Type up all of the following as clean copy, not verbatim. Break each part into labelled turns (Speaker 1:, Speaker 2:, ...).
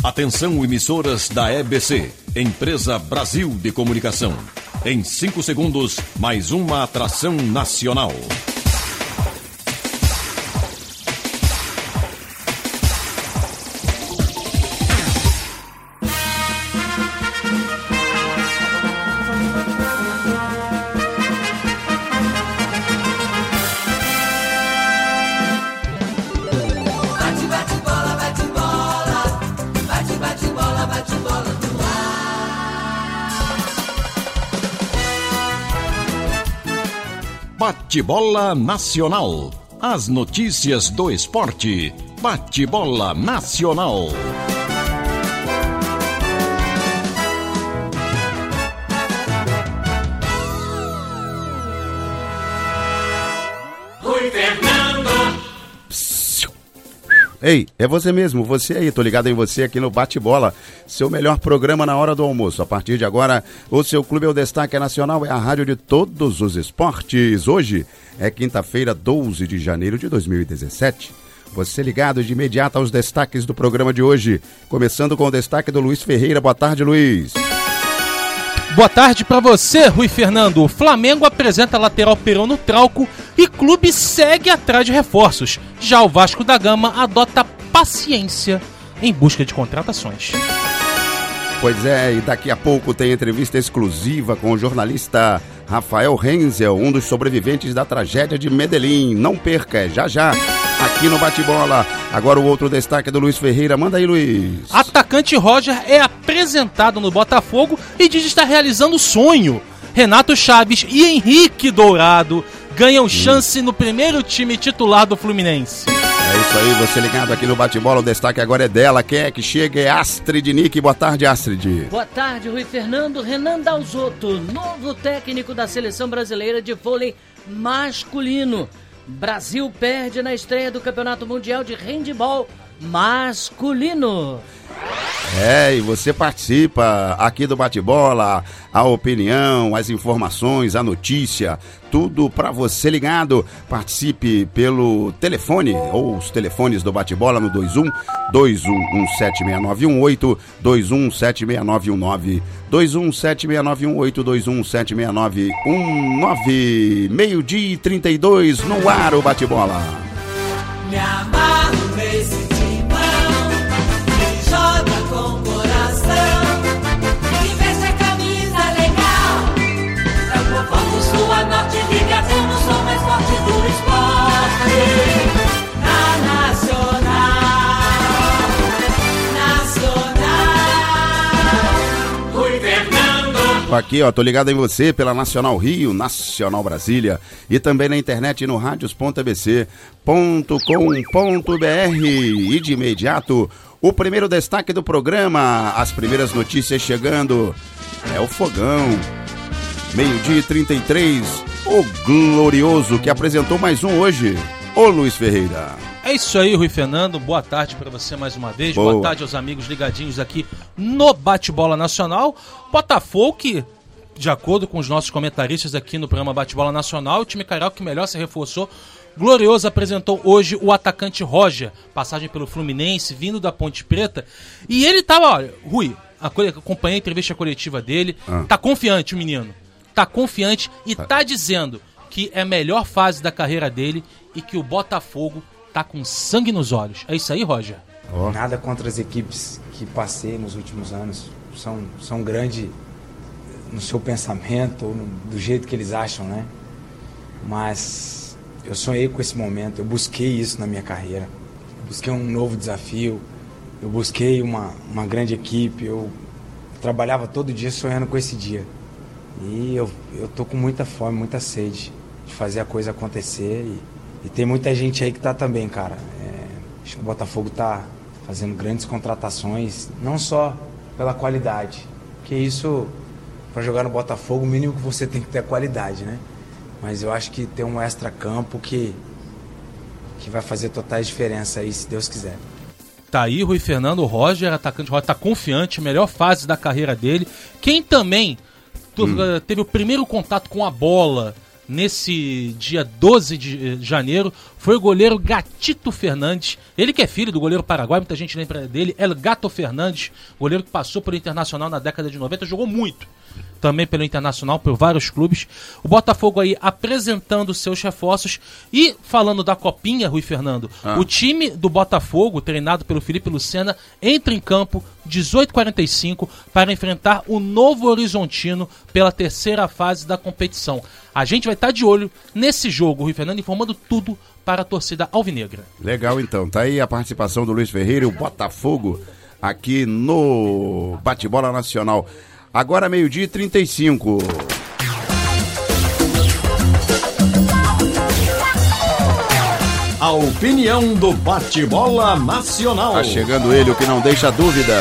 Speaker 1: Atenção, emissoras da EBC, Empresa Brasil de Comunicação. Em 5 segundos, mais uma atração nacional. Bate-bola Nacional. As notícias do esporte. Bate-bola Nacional.
Speaker 2: Rui Fernando.
Speaker 3: Ei, é você mesmo, você aí, tô ligado em você aqui no Bate-Bola, seu melhor programa na hora do almoço. A partir de agora, o seu clube é o Destaque Nacional, é a rádio de todos os esportes. Hoje é quinta-feira, 12 de janeiro de 2017. Você ligado de imediato aos destaques do programa de hoje, começando com o destaque do Luiz Ferreira. Boa tarde, Luiz.
Speaker 4: Boa tarde pra você, Rui Fernando. O Flamengo apresenta lateral Perón no Trauco e clube segue atrás de reforços. Já o Vasco da Gama adota paciência em busca de contratações.
Speaker 3: Pois é, e daqui a pouco tem entrevista exclusiva com o jornalista Rafael Renzel, um dos sobreviventes da tragédia de Medellín. Não perca, é já, aqui no Bate-Bola. Agora o outro destaque do Luiz Ferreira. Manda aí, Luiz.
Speaker 4: Atacante Roger é apresentado no Botafogo e diz estar realizando o sonho. Renato Chaves e Henrique Dourado ganham chance no primeiro time titular do Fluminense.
Speaker 3: É isso aí, você ligado aqui no Bate-Bola, o destaque agora é dela. Quem é que chega? É Astrid Nick. Boa tarde, Astrid.
Speaker 5: Boa tarde, Rui Fernando. Renan Dalzotto, novo técnico da Seleção Brasileira de Vôlei Masculino. Brasil perde na estreia do Campeonato Mundial de Handebol Masculino.
Speaker 3: É, e você participa aqui do Bate-Bola, a opinião, as informações, a notícia, tudo pra você ligado. Participe pelo telefone, ou os telefones do Bate-Bola no 21-21176918, 21-76919, 21-76918, 21-76919, 12h32 no ar o Bate-Bola.
Speaker 2: Me amarro nesse timão, que joga com coração, que veste a camisa legal. É o povo sua norte, liga, temos o mais forte do esporte. Na Nacional, Rui Fernando.
Speaker 3: Aqui, ó, tô ligado em você pela Nacional Rio, Nacional Brasília e também na internet no radios.abc.com.br. E de imediato, o primeiro destaque do programa, as primeiras notícias chegando, é o Fogão. 12h33, o Glorioso que apresentou mais um hoje, o Luiz Ferreira.
Speaker 4: É isso aí, Rui Fernando. Boa tarde pra você mais uma vez.
Speaker 3: Boa.
Speaker 4: Boa tarde aos amigos ligadinhos aqui no Bate-Bola Nacional. Botafogo, que, de acordo com os nossos comentaristas aqui no programa Bate-Bola Nacional, o time carioca que melhor se reforçou. Glorioso apresentou hoje o atacante Roger, passagem pelo Fluminense, vindo da Ponte Preta. E ele tava, olha, Rui, acompanhei a entrevista coletiva dele, tá confiante o menino. Tá confiante e tá dizendo que é a melhor fase da carreira dele e que o Botafogo tá com sangue nos olhos. É isso aí, Roger?
Speaker 6: Nada contra as equipes que passei nos últimos anos. São grandes no seu pensamento, ou do jeito que eles acham, né? Mas eu sonhei com esse momento, eu busquei isso na minha carreira. Eu busquei um novo desafio, eu busquei uma grande equipe, eu trabalhava todo dia sonhando com esse dia. E eu tô com muita fome, muita sede de fazer a coisa acontecer. E tem muita gente aí que tá também, cara. Acho que o Botafogo tá fazendo grandes contratações, não só pela qualidade, porque isso, para jogar no Botafogo, o mínimo que você tem que ter é qualidade, né? Mas eu acho que tem um extra-campo que vai fazer total diferença aí, se Deus quiser.
Speaker 4: Tá aí, Rui Fernando, o Roger, atacante Roger, tá confiante, melhor fase da carreira dele. Quem também teve o primeiro contato com a bola nesse dia 12 de janeiro foi o goleiro Gatito Fernandes, ele que é filho do goleiro paraguaio, muita gente lembra dele, El Gato Fernandes, goleiro que passou pelo Internacional na década de 90, jogou muito também pelo Internacional, por vários clubes. O Botafogo aí apresentando seus reforços e falando da Copinha, Rui Fernando, o time do Botafogo, treinado pelo Felipe Lucena, entra em campo 18h45 para enfrentar o Novo Horizontino pela terceira fase da competição. A gente vai estar de olho nesse jogo, Rui Fernando, informando tudo para a torcida alvinegra.
Speaker 3: Legal, então. Tá aí a participação do Luiz Ferreira e o Botafogo aqui no Bate-Bola Nacional. Agora 12h35.
Speaker 1: A opinião do Bate-Bola Nacional.
Speaker 3: Tá chegando ele, o que não deixa dúvida.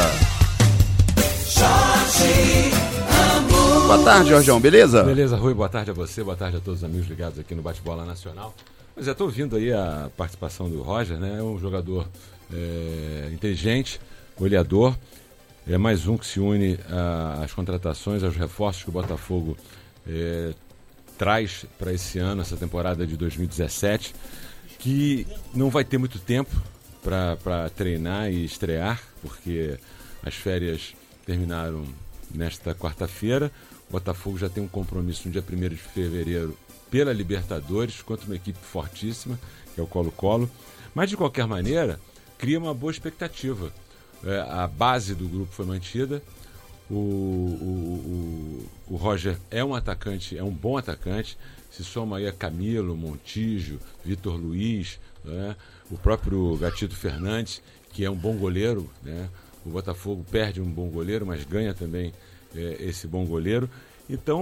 Speaker 3: Boa tarde, Jorjão, beleza?
Speaker 7: Beleza, Rui, boa tarde a você, boa tarde a todos os amigos ligados aqui no Bate-Bola Nacional. Mas já estou ouvindo aí a participação do Roger, né? É um jogador inteligente, goleador. É mais um que se une às contratações, aos reforços que o Botafogo traz para esse ano, essa temporada de 2017, que não vai ter muito tempo para treinar e estrear, porque as férias terminaram nesta quarta-feira. O Botafogo já tem um compromisso no dia 1º de fevereiro pela Libertadores, contra uma equipe fortíssima, que é o Colo-Colo. Mas, de qualquer maneira, cria uma boa expectativa. A base do grupo foi mantida. O Roger é um atacante, é um bom atacante. Se soma aí a Camilo, Montijo, Vitor Luiz, né? O próprio Gatito Fernandes, que é um bom goleiro, né? O Botafogo perde um bom goleiro, mas ganha também esse bom goleiro. Então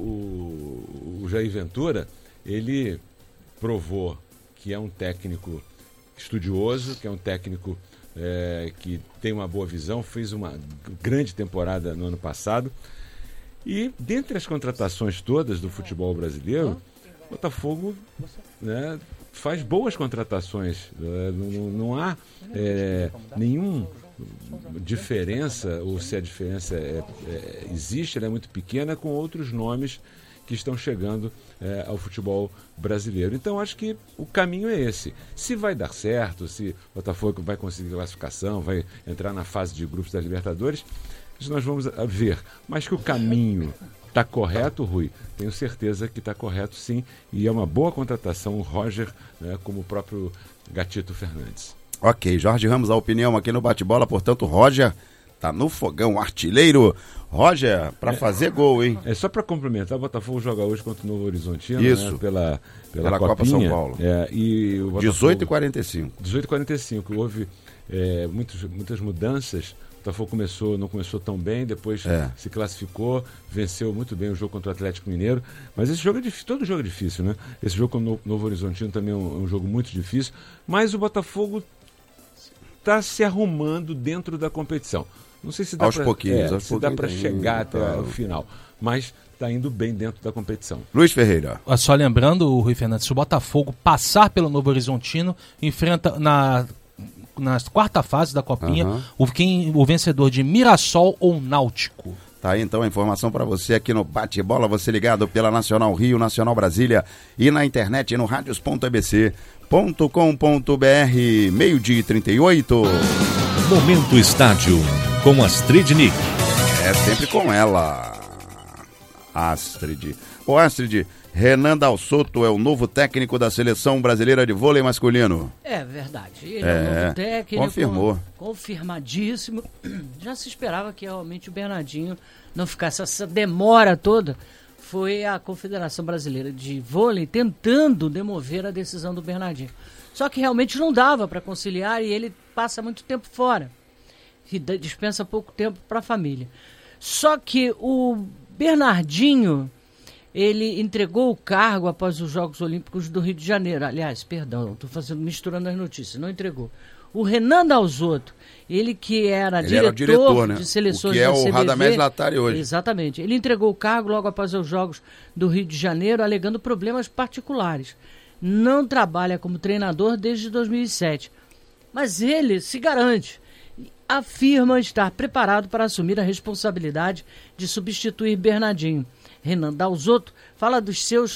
Speaker 7: o Jair Ventura, ele provou que é um técnico estudioso, que é um técnico que tem uma boa visão, fez uma grande temporada no ano passado. E dentre as contratações todas do futebol brasileiro, o Botafogo, né, faz boas contratações. Não há nenhuma diferença, ou se a diferença existe, ela é muito pequena, com outros nomes que estão chegando ao futebol brasileiro. Então, acho que o caminho é esse. Se vai dar certo, se o Botafogo vai conseguir classificação, vai entrar na fase de grupos da Libertadores, isso nós vamos ver. Mas que o caminho está correto, Rui, tenho certeza que está correto, sim. E é uma boa contratação o Roger, né, como o próprio Gatito Fernandes.
Speaker 3: Ok, Jorge Ramos, a opinião aqui no Bate-Bola, portanto, Roger tá no fogão, artilheiro. Roger, para fazer gol, hein?
Speaker 7: Só para complementar, o Botafogo joga hoje contra o Novo Horizontino,
Speaker 3: isso,
Speaker 7: né, pela
Speaker 3: Copinha, Copa São Paulo.
Speaker 7: E o Botafogo,
Speaker 3: 18h45.
Speaker 7: 18h45, houve muitas mudanças. O Botafogo não começou tão bem, depois se classificou, venceu muito bem o jogo contra o Atlético Mineiro. Mas esse jogo é difícil, todo jogo é difícil, né? Esse jogo com o Novo Horizontino também é um jogo muito difícil, mas o Botafogo está se arrumando dentro da competição. Não sei se dá para chegar até o final, mas está indo bem dentro da competição.
Speaker 3: Luiz Ferreira.
Speaker 4: Só lembrando, Rui Fernandes, se o Botafogo passar pelo Novo Horizontino, enfrenta na quarta fase da Copinha o vencedor de Mirassol ou Náutico.
Speaker 3: Tá aí então a informação para você aqui no Bate-Bola, você ligado pela Nacional Rio, Nacional Brasília e na internet no radios.abc.com.br, 12h38.
Speaker 1: Momento Estádio, com Astrid Nick.
Speaker 3: É sempre com ela, Astrid. Ô Astrid, Renan Dalsotto é o novo técnico da Seleção Brasileira de Vôlei Masculino.
Speaker 5: É verdade, ele é o novo técnico.
Speaker 3: Confirmou.
Speaker 5: Confirmadíssimo. Já se esperava que realmente o Bernardinho não ficasse essa demora toda. Foi a Confederação Brasileira de Vôlei tentando demover a decisão do Bernardinho. Só que realmente não dava para conciliar e ele passa muito tempo fora. E dispensa pouco tempo para a família. Só que o Bernardinho, ele entregou o cargo após os Jogos Olímpicos do Rio de Janeiro. Aliás, perdão, estou misturando as notícias, não entregou. O Renan Dalsotto, ele que era diretor, né, de seleções da CBV, o
Speaker 3: Radamés Latari hoje.
Speaker 5: Exatamente. Ele entregou o cargo logo após os Jogos do Rio de Janeiro, alegando problemas particulares. Não trabalha como treinador desde 2007. Mas ele se garante, afirma estar preparado para assumir a responsabilidade de substituir Bernardinho. Renan Dalsotto fala dos seus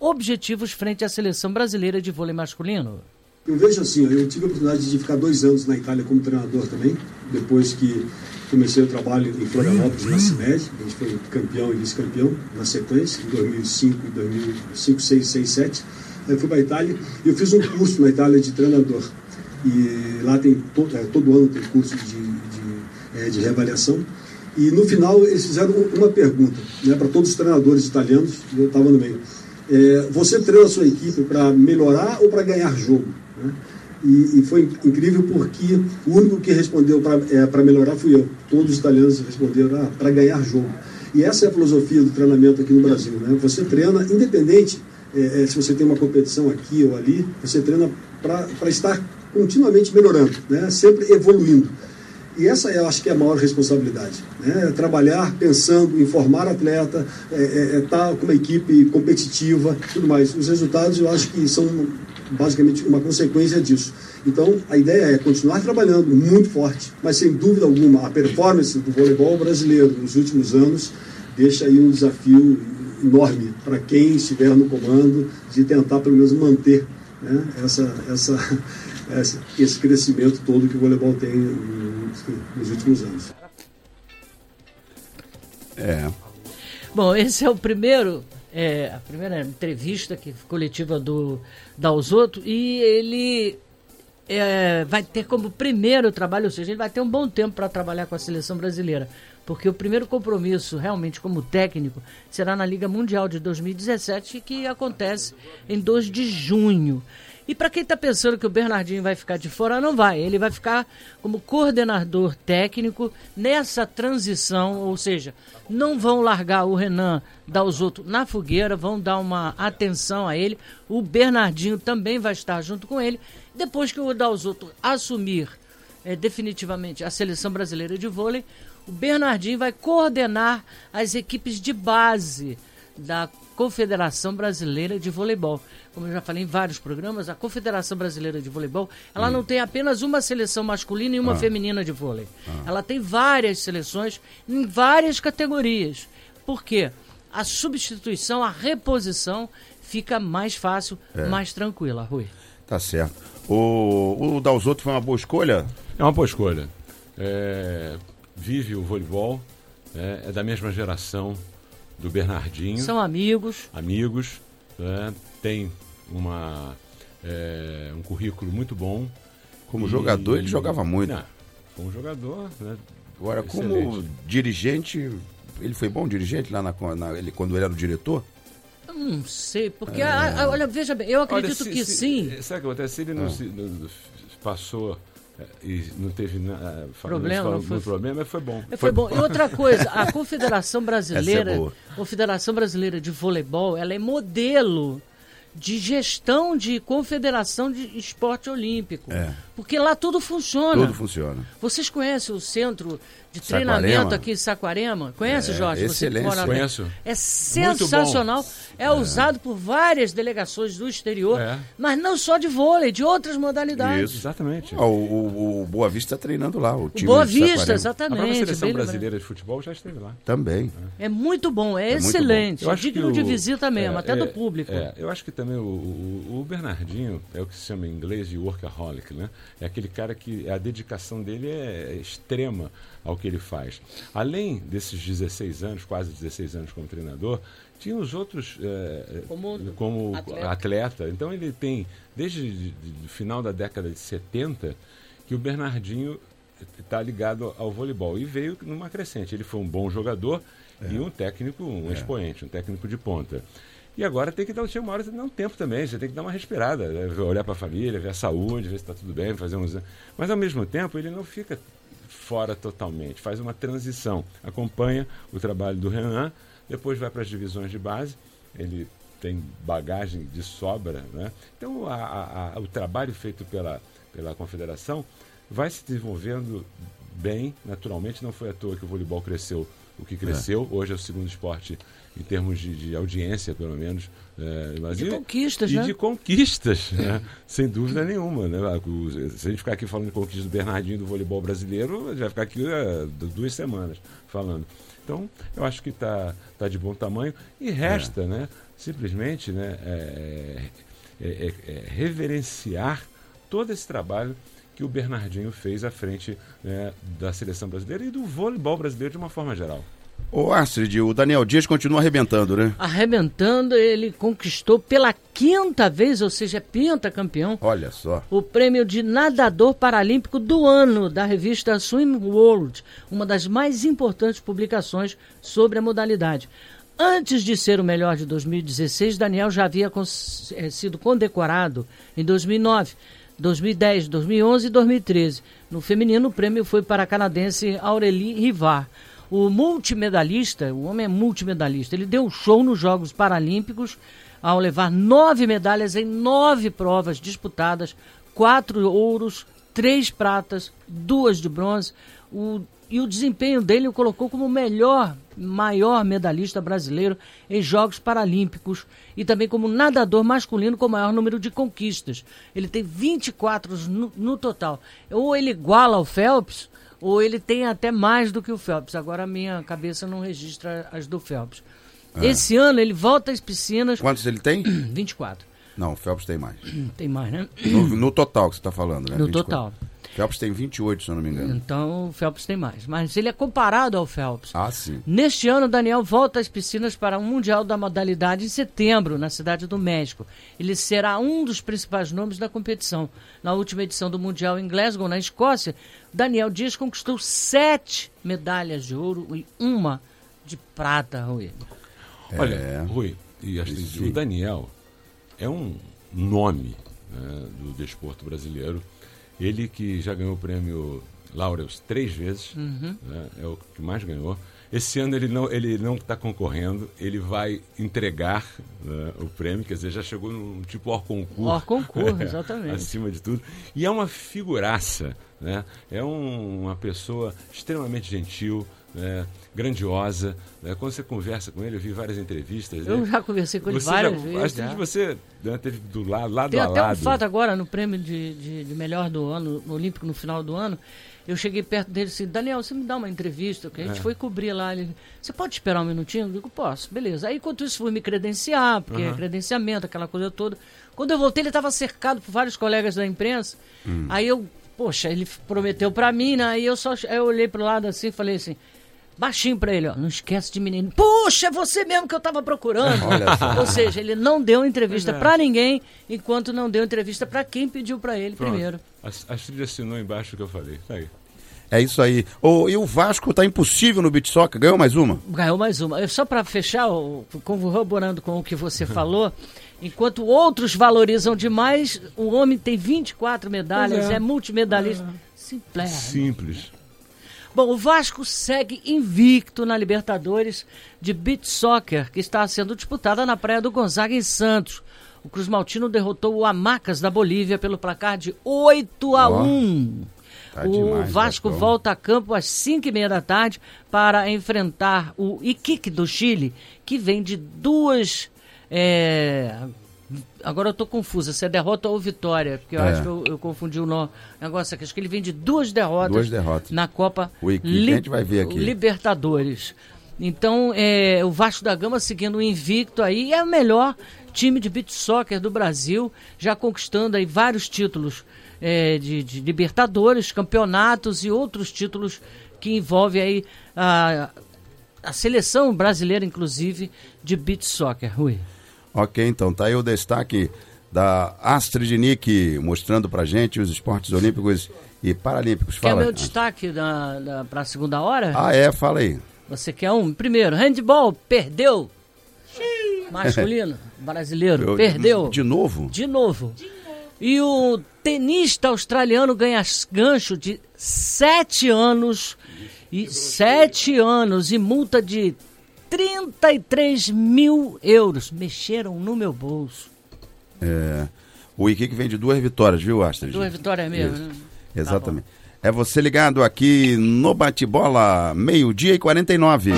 Speaker 5: objetivos frente à seleção brasileira de vôlei masculino.
Speaker 8: Eu vejo assim, eu tive a oportunidade de ficar 2 anos na Itália como treinador também, depois que comecei o trabalho em Florianópolis, na CIMED, a gente foi campeão e vice-campeão na sequência, em 2005, 2006, 2006, 2007. Aí fui para a Itália e eu fiz um curso na Itália de treinador. E lá tem todo ano tem curso de reavaliação. E no final eles fizeram uma pergunta, né, para todos os treinadores italianos, eu estava no meio. Você treina a sua equipe para melhorar ou para ganhar jogo? Né? E foi incrível porque o único que respondeu para melhorar fui eu. Todos os italianos responderam para ganhar jogo. E essa é a filosofia do treinamento aqui no Brasil. Né? Você treina independente se você tem uma competição aqui ou ali, você treina para estar continuamente melhorando, né? Sempre evoluindo. E essa eu acho que é a maior responsabilidade, né? Trabalhar pensando em formar atleta, estar com uma equipe competitiva, tudo mais. Os resultados eu acho que são basicamente uma consequência disso. Então a ideia é continuar trabalhando muito forte, mas sem dúvida alguma a performance do voleibol brasileiro nos últimos anos deixa aí um desafio enorme para quem estiver no comando de tentar pelo menos manter, né, esse crescimento todo que o voleibol tem nos últimos anos.
Speaker 5: Bom, esse é o primeiro, a primeira entrevista coletiva do Dalzotto, e ele vai ter como primeiro trabalho, ou seja, ele vai ter um bom tempo para trabalhar com a seleção brasileira, porque o primeiro compromisso realmente como técnico será na Liga Mundial de 2017, que acontece em 2 de junho. E para quem está pensando que o Bernardinho vai ficar de fora, não vai. Ele vai ficar como coordenador técnico nessa transição, ou seja, não vão largar o Renan Dalzotto na fogueira, vão dar uma atenção a ele. O Bernardinho também vai estar junto com ele. Depois que o Dalzotto assumir definitivamente a seleção brasileira de vôlei, o Bernardinho vai coordenar as equipes de base da Confederação Brasileira de Voleibol. Como eu já falei em vários programas, a Confederação Brasileira de Voleibol, ela não tem apenas uma seleção masculina e uma feminina de vôlei. Ela tem várias seleções em várias categorias. Por quê? A substituição, a reposição fica mais fácil, mais tranquila, Rui.
Speaker 3: Tá certo. O Dalzotto foi uma boa escolha?
Speaker 7: É uma boa escolha. Vive o voleibol, é da mesma geração do Bernardinho.
Speaker 5: São amigos.
Speaker 7: Tem um currículo muito bom.
Speaker 3: Como jogador, ele jogava muito.
Speaker 7: Como jogador, né?
Speaker 3: Agora, como dirigente, ele foi bom dirigente lá quando ele era o diretor?
Speaker 5: Eu não sei, porque, olha, veja bem, eu acredito que sim.
Speaker 7: Sabe o que acontece? Se ele não passou e não teve
Speaker 5: problema,
Speaker 7: mas foi bom.
Speaker 5: Foi bom. E outra coisa, a Confederação Brasileira de Voleibol, ela é modelo de gestão de confederação de esporte olímpico. Porque lá tudo funciona.
Speaker 3: Tudo funciona.
Speaker 5: Vocês conhecem o centro de treinamento aqui em Saquarema? Conhece, Jorge?
Speaker 3: Excelente.
Speaker 5: Você
Speaker 7: Conheço.
Speaker 5: É sensacional. É usado por várias delegações do exterior, mas não só de vôlei, de outras modalidades.
Speaker 7: Isso, exatamente.
Speaker 3: O Boa Vista está treinando lá. O time
Speaker 5: Boa
Speaker 3: de
Speaker 5: Vista,
Speaker 3: Saquarema.
Speaker 5: exatamente.
Speaker 7: A própria seleção brasileira de futebol já esteve lá.
Speaker 3: Também.
Speaker 5: É muito bom, é
Speaker 3: muito
Speaker 5: excelente.
Speaker 3: bom.
Speaker 5: É digno de visita mesmo, até do público.
Speaker 7: Eu acho que também o Bernardinho é o que se chama em inglês de workaholic, né? É aquele cara que a dedicação dele é extrema ao que ele faz. Além desses 16 anos, quase 16 anos como treinador, tinha os outros como atleta. Então ele tem, desde o final da década de 70, que o Bernardinho está ligado ao voleibol. E veio numa crescente. Ele foi um bom jogador e um técnico, expoente, um técnico de ponta. E agora tem que dar uma hora, não tempo também, você tem que dar uma respirada, né? Olhar para a família, ver a saúde, ver se está tudo bem, fazer uns... Mas ao mesmo tempo ele não fica fora totalmente, faz uma transição, acompanha o trabalho do Renan, depois vai para as divisões de base, ele tem bagagem de sobra, né? Então o trabalho feito pela Confederação vai se desenvolvendo bem, naturalmente. Não foi à toa que o voleibol cresceu o que cresceu. Hoje é o segundo esporte em termos de audiência, pelo menos.
Speaker 5: De conquistas,
Speaker 7: e
Speaker 5: né?
Speaker 7: de conquistas, né? Sem dúvida nenhuma. Né? Se a gente ficar aqui falando de conquistas do Bernardinho do voleibol brasileiro, a gente vai ficar aqui 2 semanas falando. Então, eu acho que está de bom tamanho. E resta, né, simplesmente, né, reverenciar todo esse trabalho que o Bernardinho fez à frente, né, da seleção brasileira e do voleibol brasileiro de uma forma geral.
Speaker 3: Ô Astrid, o Daniel Dias continua arrebentando, né?
Speaker 5: Arrebentando, ele conquistou pela 5ª vez, ou seja, pentacampeão.
Speaker 3: Olha só.
Speaker 5: O prêmio de nadador paralímpico do ano da revista Swim World, uma das mais importantes publicações sobre a modalidade. Antes de ser o melhor de 2016, Daniel já havia sido condecorado em 2009, 2010, 2011 e 2013. No feminino, o prêmio foi para a canadense Aurélie Rivard. O multimedalista, o homem é multimedalista, ele deu show nos Jogos Paralímpicos ao levar 9 medalhas em 9 provas disputadas, 4 ouros, 3 pratas, 2 de bronze. E o desempenho dele o colocou como o maior medalhista brasileiro em Jogos Paralímpicos e também como nadador masculino com o maior número de conquistas. Ele tem 24 no total. Ou ele iguala ao Phelps, ou ele tem até mais do que o Phelps. Agora a minha cabeça não registra as do Phelps. Esse ano ele volta às piscinas...
Speaker 3: Quantos ele tem?
Speaker 5: 24.
Speaker 3: Não, o Phelps tem mais.
Speaker 5: Tem mais, né?
Speaker 3: No total que você está falando, né?
Speaker 5: No
Speaker 3: 24.
Speaker 5: total.
Speaker 3: Phelps tem 28, se eu não me engano.
Speaker 5: Então o Phelps tem mais. Mas ele é comparado ao Phelps.
Speaker 3: Ah, sim.
Speaker 5: Neste ano, Daniel volta às piscinas para um Mundial da modalidade em setembro, na Cidade do México. Ele será um dos principais nomes da competição. Na última edição do Mundial em Glasgow, na Escócia, Daniel Dias conquistou 7 medalhas de ouro e 1 de prata, Rui.
Speaker 7: Olha, Rui, e o Daniel é um nome, né, do desporto brasileiro. Ele que já ganhou o prêmio Laureus 3 vezes, né, é o que mais ganhou. Esse ano ele não está concorrendo, ele vai entregar, né, o prêmio, quer dizer, já chegou num tipo hors concours.
Speaker 5: Hors concours, exatamente.
Speaker 7: Acima de tudo. E é uma figuraça, né? É uma pessoa extremamente gentil, né, grandiosa, né? Quando você conversa com ele, eu vi várias entrevistas.
Speaker 5: Eu já conversei com ele várias vezes.
Speaker 7: Acho que você, né, teve do lado
Speaker 5: Tem
Speaker 7: a
Speaker 5: até
Speaker 7: lado.
Speaker 5: um fato agora no prêmio de melhor do ano, no Olímpico, no final do ano. Eu cheguei perto dele e disse, Daniel, você me dá uma entrevista? Que a gente foi cobrir lá. Ele, você pode esperar um minutinho? Eu digo, posso, beleza. Aí, enquanto isso, fui me credenciar, porque é credenciamento, aquela coisa toda. Quando eu voltei, ele estava cercado por vários colegas da imprensa. Aí eu, poxa, ele prometeu pra mim, né? Aí eu olhei pro lado assim e falei assim, baixinho pra ele, ó, não esquece de menino. Puxa, é você mesmo que eu tava procurando. Ou seja, ele não deu entrevista pra ninguém, enquanto não deu entrevista pra quem pediu pra ele primeiro.
Speaker 7: A Astrid assinou embaixo do que eu falei. Tá aí.
Speaker 3: É isso aí. E o Vasco tá impossível no beach soccer, ganhou mais uma?
Speaker 5: Ganhou mais uma. Só para fechar, corroborando com o que você falou, enquanto outros valorizam demais, o homem tem 24 medalhas, é multimedalista.
Speaker 7: Simples.
Speaker 5: Bom, o Vasco segue invicto na Libertadores de Beach Soccer, que está sendo disputada na Praia do Gonzaga, em Santos. O Cruz Maltino derrotou o Amacas da Bolívia pelo placar de 8-1.
Speaker 3: Tá
Speaker 5: O
Speaker 3: demais,
Speaker 5: Vasco
Speaker 3: Vascão.
Speaker 5: volta a campo às 5h30 da tarde para enfrentar o Iquique do Chile, que vem de 2... Agora eu tô confusa, se é derrota ou vitória, porque eu acho que eu confundi o negócio aqui. Acho que ele vem de 2 derrotas,
Speaker 3: 2 derrotas.
Speaker 5: na Copa
Speaker 3: O Iquique a gente vai ver aqui.
Speaker 5: Libertadores. Então, o Vasco da Gama seguindo o invicto aí, é o melhor time de beach soccer do Brasil, já conquistando aí vários títulos de Libertadores, campeonatos e outros títulos que envolvem aí a seleção brasileira, inclusive, de beach soccer, Rui.
Speaker 3: Ok, então, tá aí o destaque da Astrid Nick, mostrando pra gente os esportes olímpicos e paralímpicos.
Speaker 5: Quer
Speaker 3: Fala.
Speaker 5: meu destaque para a segunda hora?
Speaker 3: Fala aí.
Speaker 5: Você quer um? Primeiro, handball, perdeu. Masculino, brasileiro, perdeu.
Speaker 3: De novo?
Speaker 5: De novo. E o tenista australiano ganha gancho de 7 anos e multa de 33 mil euros. Mexeram no meu bolso.
Speaker 3: O Iquique vem de 2 vitórias, viu, Astrid?
Speaker 5: 2 vitórias mesmo,
Speaker 3: Isso.
Speaker 5: né?
Speaker 3: Exatamente. É você ligado aqui no Bate-Bola, 12h49.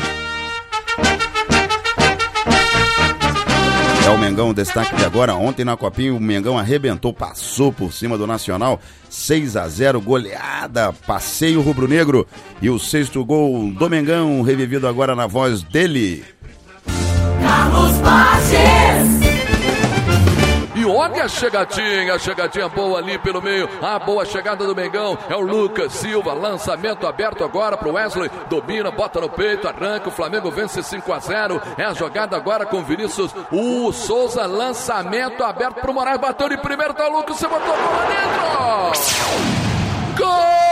Speaker 3: É o Mengão, destaque de agora. Ontem na Copinha o Mengão arrebentou, passou por cima do Nacional, 6-0, goleada, passeio rubro-negro. E o 6º gol do Mengão, revivido agora na voz dele.
Speaker 2: Carlos Borges.
Speaker 9: E olha a chegadinha boa ali pelo meio, a boa chegada do Mengão, é o Lucas Silva, lançamento aberto agora pro Wesley, domina, bota no peito, arranca, o Flamengo vence 5-0, é a jogada agora com Vinícius, o Souza, lançamento aberto pro Moraes, bateu de primeiro, tá o Lucas, você botou a bola dentro! Gol!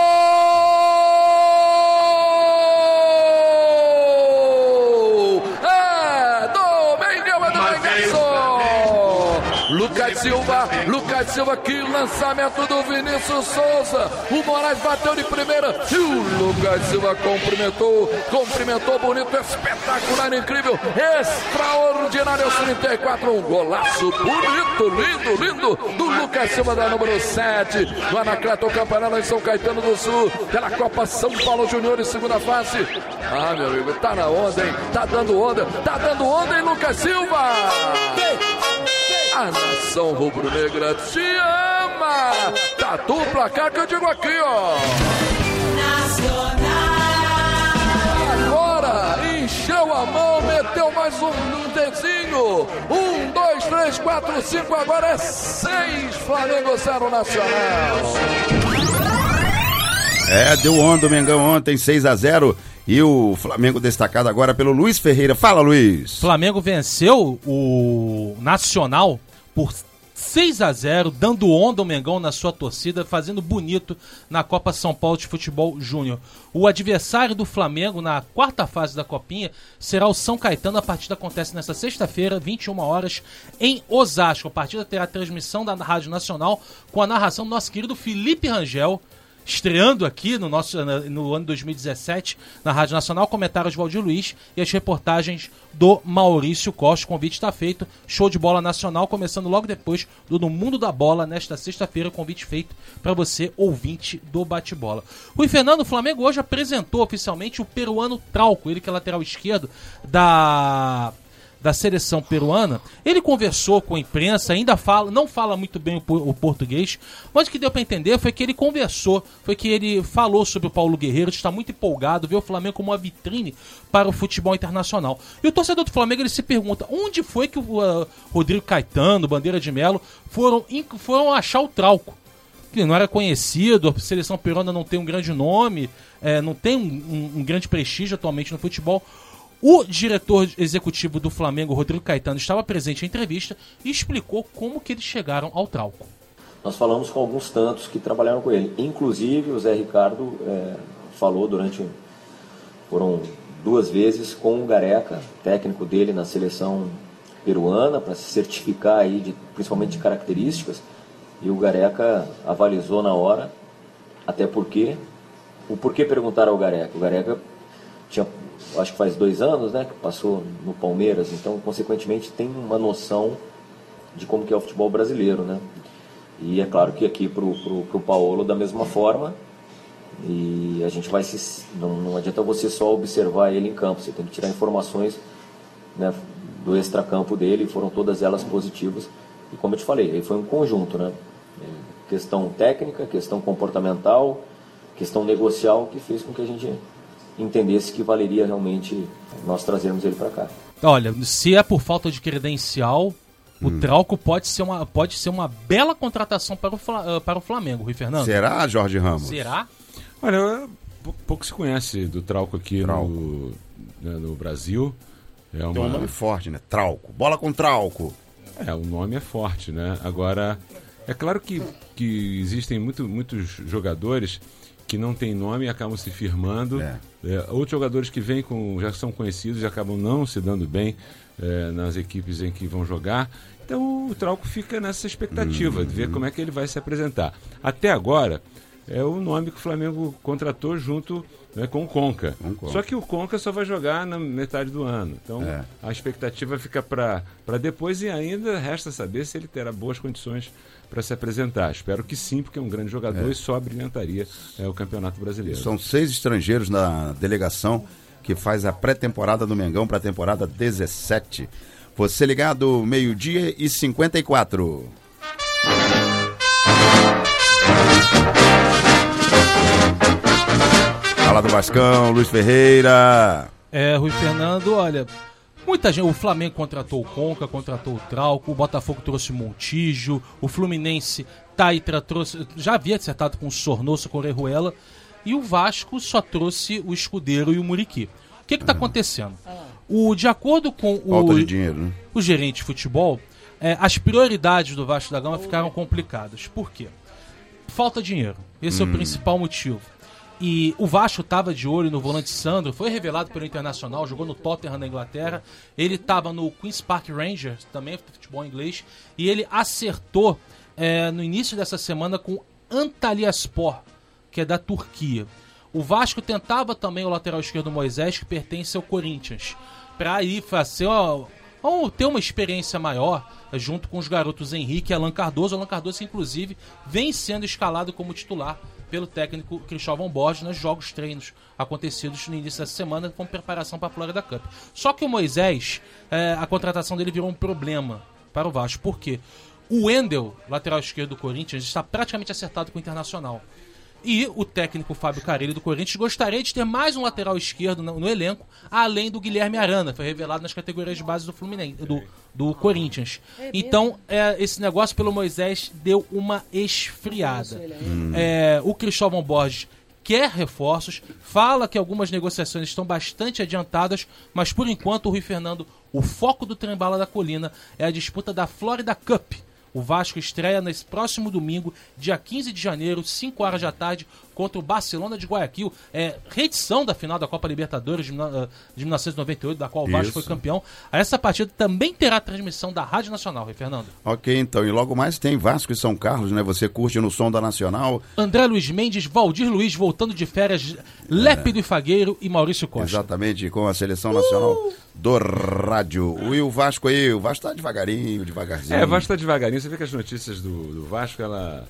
Speaker 9: Lucas Silva, que lançamento do Vinícius Souza, o Moraes bateu de primeira e o Lucas Silva cumprimentou bonito, espetacular, incrível, extraordinário aos 34, um golaço bonito, lindo do Lucas Silva da número 7, do Anacleto Campanella em São Caetano do Sul, pela Copa São Paulo Júnior em segunda fase. Meu amigo, tá na onda, hein? Tá dando onda, hein, Lucas Silva? A nação rubro-negra te ama! Tatu o placar que eu digo aqui, ó!
Speaker 2: Nacional.
Speaker 9: Agora encheu a mão, meteu mais um desenho. 1, 2, 3, 4, 5, agora é 6. Flamengo 0 Nacional.
Speaker 3: Deu onda o Mengão ontem, 6-0. E o Flamengo destacado agora pelo Luiz Ferreira. Fala, Luiz.
Speaker 4: Flamengo venceu o Nacional por 6-0, dando onda ao Mengão na sua torcida, fazendo bonito na Copa São Paulo de Futebol Júnior. O adversário do Flamengo na quarta fase da Copinha será o São Caetano. A partida acontece nesta sexta-feira, 21 horas, em Osasco. A partida terá transmissão da Rádio Nacional com a narração do nosso querido Felipe Rangel, estreando aqui no ano 2017 na Rádio Nacional, comentários de Valdir Luiz e as reportagens do Maurício Costa. O convite está feito, show de bola nacional, começando logo depois do No Mundo da Bola, nesta sexta-feira, convite feito para você, ouvinte do Bate-Bola. Rui Fernando, o Flamengo hoje apresentou oficialmente o peruano Trauco, ele que é lateral esquerdo da seleção peruana. Ele conversou com a imprensa, não fala muito bem o português, mas o que deu para entender foi que ele conversou, foi que ele falou sobre o Paulo Guerreiro, está muito empolgado, vê o Flamengo como uma vitrine para o futebol internacional. E o torcedor do Flamengo, ele se pergunta, onde foi que o Rodrigo Caetano, Bandeira de Melo, foram achar o Trauco? Que não era conhecido, a seleção peruana não tem um grande nome, não tem um grande prestígio atualmente no futebol. O diretor executivo do Flamengo, Rodrigo Caetano, estava presente em entrevista e explicou como que eles chegaram ao Trauco.
Speaker 10: Nós falamos com alguns tantos que trabalharam com ele. Inclusive o Zé Ricardo falou foram 2 vezes com o Gareca, técnico dele na seleção peruana, para se certificar aí principalmente de características. E o Gareca avalizou na hora, até porque... O porquê perguntaram ao Gareca? O Gareca tinha... acho que faz 2 anos, né, que passou no Palmeiras, então, consequentemente, tem uma noção de como que é o futebol brasileiro, né? E é claro que aqui pro Paulo, da mesma forma, e a gente vai não adianta você só observar ele em campo, você tem que tirar informações, né, do extracampo dele, foram todas elas positivas, e como eu te falei, aí foi um conjunto, né? Questão técnica, questão comportamental, questão negocial, que fez com que a gente entendesse que valeria realmente nós trazermos ele para cá.
Speaker 4: Olha, se é por falta de credencial, o Trauco pode ser uma bela contratação para o Flamengo, Rui Fernando.
Speaker 3: Será, Jorge Ramos?
Speaker 4: Será?
Speaker 7: Olha, pouco se conhece do Trauco aqui no Brasil.
Speaker 3: Tem um nome forte, né? Trauco. Bola com Trauco.
Speaker 7: O nome é forte, né? Agora, é claro que existem muitos jogadores que não tem nome e acabam se firmando. Outros jogadores que vêm já são conhecidos e acabam não se dando bem nas equipes em que vão jogar. Então o Trauco fica nessa expectativa de ver como é que ele vai se apresentar. Até agora, é o nome que o Flamengo contratou junto, né, com o Conca. Só que o Conca só vai jogar na metade do ano. Então a expectativa fica para depois, e ainda resta saber se ele terá boas condições para se apresentar. Espero que sim, porque é um grande jogador e só brilhantaria o Campeonato Brasileiro.
Speaker 3: São 6 estrangeiros na delegação que faz a pré-temporada do Mengão para a temporada 17. Você ligado, 12h54. Fala do Vascão, Luiz Ferreira.
Speaker 4: Rui Fernando, olha, muita gente, o Flamengo contratou o Conca, contratou o Trauco, o Botafogo trouxe o Montijo, o Fluminense já havia acertado com o Sornoso, com o Orejuela, e o Vasco só trouxe o Escudeiro e o Muriqui. O que está acontecendo? De acordo com
Speaker 3: falta de dinheiro, né?
Speaker 4: O gerente de futebol, as prioridades do Vasco da Gama ficaram complicadas. Por quê? Falta de dinheiro. Esse é o principal motivo. E o Vasco estava de olho no volante Sandro, foi revelado pelo Internacional, jogou no Tottenham na Inglaterra, ele estava no Queen's Park Rangers, também futebol inglês, e ele acertou no início dessa semana com Antalyaspor, que é da Turquia. O Vasco tentava também o lateral esquerdo Moisés, que pertence ao Corinthians, para ir fazer ter uma experiência maior junto com os garotos Henrique e Alan Cardoso. Alan Cardoso, inclusive, vem sendo escalado como titular pelo técnico Cristóvão Borges nos jogos treinos acontecidos no início dessa semana com preparação para a Florida Cup. Só que o Moisés, a contratação dele virou um problema para o Vasco. Por quê? O Wendel, lateral esquerdo do Corinthians, está praticamente acertado com o Internacional. E o técnico Fábio Carelli do Corinthians gostaria de ter mais um lateral esquerdo no elenco, além do Guilherme Arana, foi revelado nas categorias de base do Fluminense, do Corinthians. Então, esse negócio pelo Moisés deu uma esfriada. O Cristóvão Borges quer reforços, fala que algumas negociações estão bastante adiantadas, mas por enquanto o Rui Fernando, o foco do Trem-Bala da Colina é a disputa da Florida Cup. O Vasco estreia nesse próximo domingo, dia 15 de janeiro, 5 horas da tarde, contra o Barcelona de Guayaquil. Reedição da final da Copa Libertadores de 1998, da qual o Vasco foi campeão. Essa partida também terá transmissão da Rádio Nacional, Rui Fernando.
Speaker 3: Ok, então. E logo mais tem Vasco e São Carlos, né? Você curte no som da Nacional.
Speaker 4: André Luiz Mendes, Valdir Luiz voltando de férias, Lépido e Fagueiro e Maurício Costa.
Speaker 3: Exatamente, com a Seleção Nacional do Rádio. E o Vasco aí? O Vasco tá devagarzinho.
Speaker 7: O Vasco tá devagarinho. Você vê que as notícias do Vasco, ela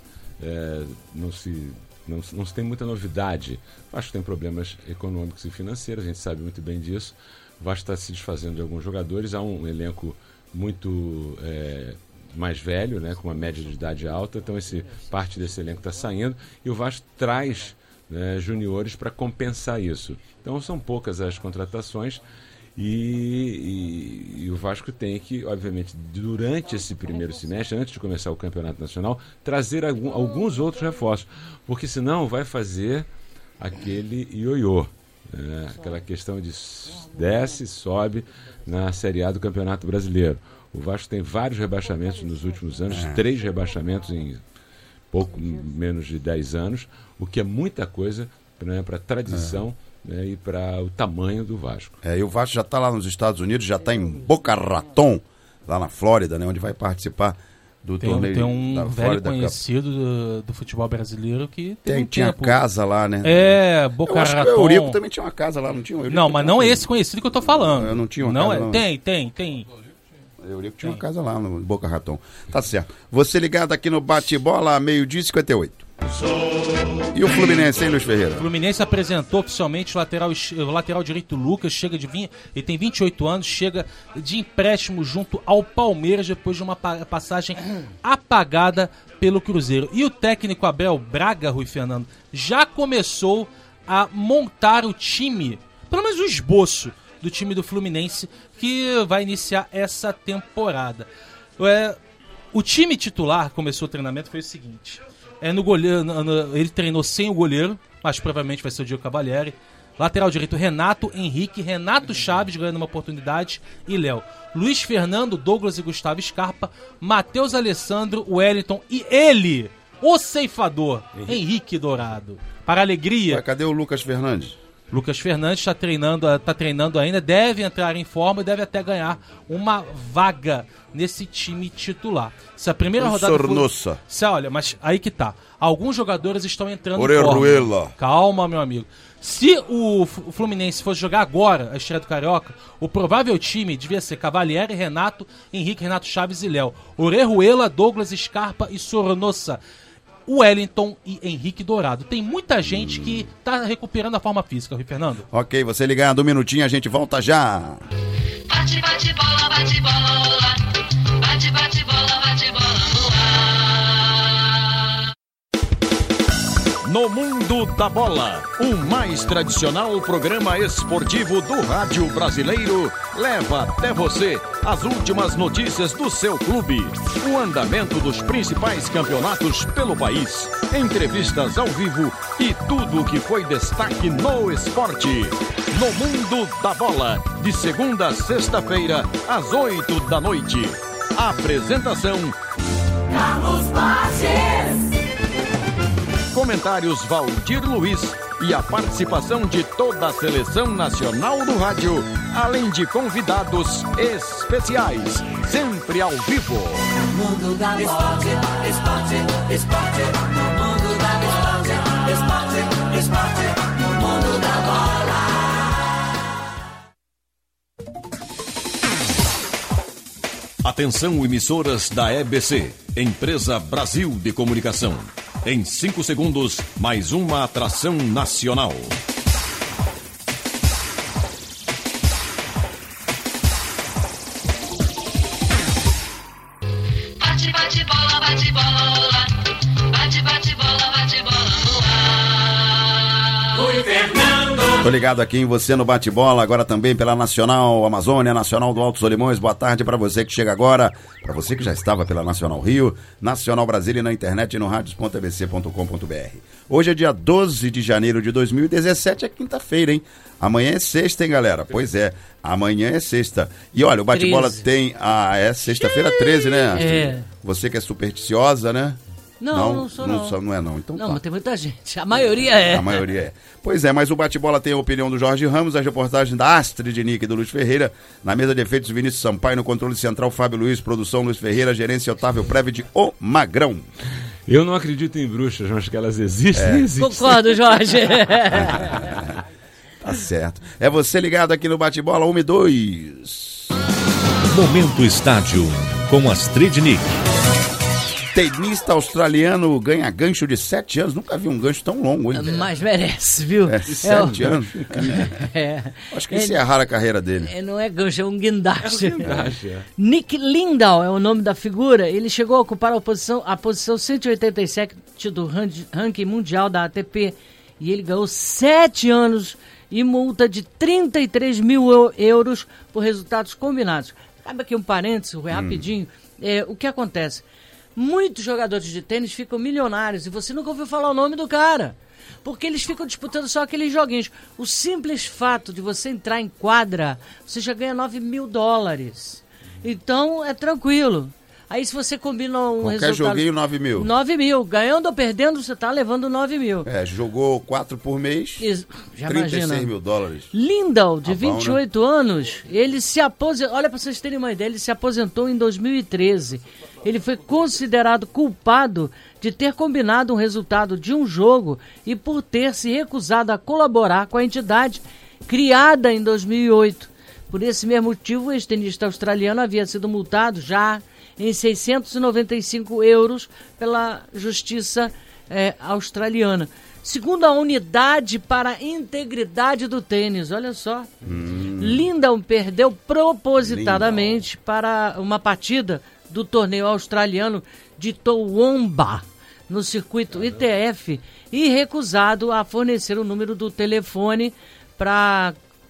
Speaker 7: não se tem muita novidade. O Vasco tem problemas econômicos e financeiros, a gente sabe muito bem disso. O Vasco está se desfazendo de alguns jogadores, há um elenco muito mais velho, né, com uma média de idade alta, então parte desse elenco está saindo, e o Vasco traz juniores para compensar isso. Então são poucas as contratações, e o Vasco tem que, obviamente, durante esse primeiro semestre, antes de começar o Campeonato Nacional, trazer alguns outros reforços, porque senão vai fazer aquele ioiô, né? Aquela questão de desce, sobe na Série A do Campeonato Brasileiro. O Vasco tem vários rebaixamentos nos últimos anos, 3 rebaixamentos em pouco menos de 10 anos, o que é muita coisa, né, para a tradição e para o tamanho do Vasco.
Speaker 3: E o Vasco já está lá nos Estados Unidos, já está em Boca Raton, lá na Flórida, né, onde vai participar do torneio.
Speaker 4: Tem um
Speaker 3: da
Speaker 4: velho
Speaker 3: Florida
Speaker 4: conhecido do futebol brasileiro que
Speaker 3: tinha casa lá, né?
Speaker 4: Boca Raton.
Speaker 3: O Eurico também tinha uma casa lá, não tinha?
Speaker 4: Não, mas não esse conhecido que eu tô falando.
Speaker 3: Eu não tinha uma casa, não.
Speaker 4: Tem.
Speaker 3: O Eurico tinha uma casa lá no Boca Raton. Tá certo. Você ligado aqui no Bate-Bola, 12h58. E o Fluminense, hein, Luiz Ferreira?
Speaker 4: O Fluminense apresentou oficialmente o lateral direito Lucas, ele tem 28 anos, chega de empréstimo junto ao Palmeiras depois de uma passagem apagada pelo Cruzeiro. E o técnico Abel Braga, Rui Fernando, já começou a montar o time, pelo menos o esboço do time do Fluminense, que vai iniciar essa temporada. O time titular começou o treinamento, foi o seguinte: no goleiro, ele treinou sem o goleiro, mas provavelmente vai ser o Diego Cavalieri. Lateral direito, Renato Henrique, Renato Chaves ganhando uma oportunidade e Léo. Luiz Fernando, Douglas e Gustavo Scarpa, Matheus Alessandro, Wellington e ele, o ceifador, Henrique Dourado. Para a alegria...
Speaker 3: Cadê o Lucas Fernandes?
Speaker 4: Lucas Fernandes está treinando ainda, deve entrar em forma e deve até ganhar uma vaga nesse time titular. Se a primeira rodada
Speaker 3: Sornosa.
Speaker 4: Olha, mas aí que tá. Alguns jogadores estão entrando
Speaker 3: Orejuela.
Speaker 4: em forma. Calma, meu amigo. Se o Fluminense fosse jogar agora a estreia do Carioca, o provável time devia ser Cavalieri, Renato, Henrique, Renato Chaves e Léo. Orejuela, Douglas, Scarpa e Sornosa. Wellington e Henrique Dourado. Tem muita gente que tá recuperando a forma física, Rui Fernando.
Speaker 3: Ok, você ligado, um minutinho, a gente volta já.
Speaker 2: Bate, bate, bola, bate, bola. Bate, bate, bola, bate, bola no ar.
Speaker 1: No Mundo da Bola, o mais tradicional programa esportivo do rádio brasileiro leva até você as últimas notícias do seu clube, o andamento dos principais campeonatos pelo país, entrevistas ao vivo e tudo o que foi destaque no esporte. No Mundo da Bola, de segunda a sexta-feira, às 8 da noite. Apresentação:
Speaker 2: Carlos Borges.
Speaker 1: Comentários Valdir Luiz e a participação de toda a seleção nacional do rádio, além de convidados especiais, sempre ao vivo.
Speaker 2: Mundo da esporte, esporte, esporte. No mundo da esporte, esporte, esporte. No mundo da bola.
Speaker 1: Atenção, emissoras da EBC, Empresa Brasil de Comunicação. Em 5 segundos, mais uma atração nacional.
Speaker 2: Bate, bate, bola, bate, bola. Bate, bate, bola, bate, bola no ar. Rui Fernando.
Speaker 3: Tô ligado aqui em você no Bate-Bola, agora também pela Nacional Amazônia, Nacional do Alto Solimões. Boa tarde para você que chega agora, para você que já estava pela Nacional Rio, Nacional Brasília e na internet e no radios.abc.com.br. Hoje é dia 12 de janeiro de 2017, é quinta-feira, hein? Amanhã é sexta, hein, galera? Pois é, amanhã é sexta. E olha, o Bate-Bola tem... é sexta-feira 13, né, Astrid?
Speaker 5: É.
Speaker 3: Você que é supersticiosa, né?
Speaker 5: Não sou não.
Speaker 3: Não é não, então
Speaker 5: Não,
Speaker 3: tá.
Speaker 5: mas tem muita gente. A maioria é.
Speaker 3: A maioria é. Pois é, mas o Bate-Bola tem a opinião do Jorge Ramos, a reportagem da Astrid Nick e do Luiz Ferreira, na mesa de efeitos Vinícius Sampaio, no controle central Fábio Luiz, produção Luiz Ferreira, gerência Otávio Preve de O Magrão.
Speaker 7: Eu não acredito em bruxas, mas que elas existem.
Speaker 5: Concordo, Jorge.
Speaker 3: Tá certo. É você ligado aqui no Bate-Bola 1 e 2.
Speaker 1: Momento Estádio, com Astrid Nick.
Speaker 3: Tenista australiano ganha gancho de 7 anos. Nunca vi um gancho tão longo, hein?
Speaker 5: Mas merece, viu?
Speaker 3: 7 anos.
Speaker 5: É.
Speaker 3: Acho que encerraram a carreira dele.
Speaker 5: Não é gancho, é um guindaste. Nick Lindau é o nome da figura. Ele chegou a ocupar a posição 187 do ranking mundial da ATP. E ele ganhou 7 anos e multa de 33 mil euros por resultados combinados. Cabe aqui um parênteses, rapidinho. O que acontece? Muitos jogadores de tênis ficam milionários e você nunca ouviu falar o nome do cara. Porque eles ficam disputando só aqueles joguinhos. O simples fato de você entrar em quadra, você já ganha $9 mil. Então, é tranquilo. Aí se você combina um
Speaker 3: qualquer
Speaker 5: resultado...
Speaker 3: joguinho, 9 mil.
Speaker 5: 9 mil. Ganhando ou perdendo, você tá levando 9 mil.
Speaker 3: Jogou 4 por mês,
Speaker 5: já
Speaker 3: 36
Speaker 5: imagina.
Speaker 3: mil dólares.
Speaker 5: Lindau, de
Speaker 3: Tá bom,
Speaker 5: 28 anos, ele se aposentou... Olha, pra vocês terem uma ideia, ele se aposentou em 2013. Ele foi considerado culpado de ter combinado um resultado de um jogo e por ter se recusado a colaborar com a entidade criada em 2008. Por esse mesmo motivo, o ex-tenista australiano havia sido multado já em 695 euros pela justiça australiana. Segundo a Unidade para a Integridade do Tênis, olha só, Lindau perdeu propositadamente para uma partida do torneio australiano de Toowoomba, no circuito ITF, e recusado a fornecer o número do telefone para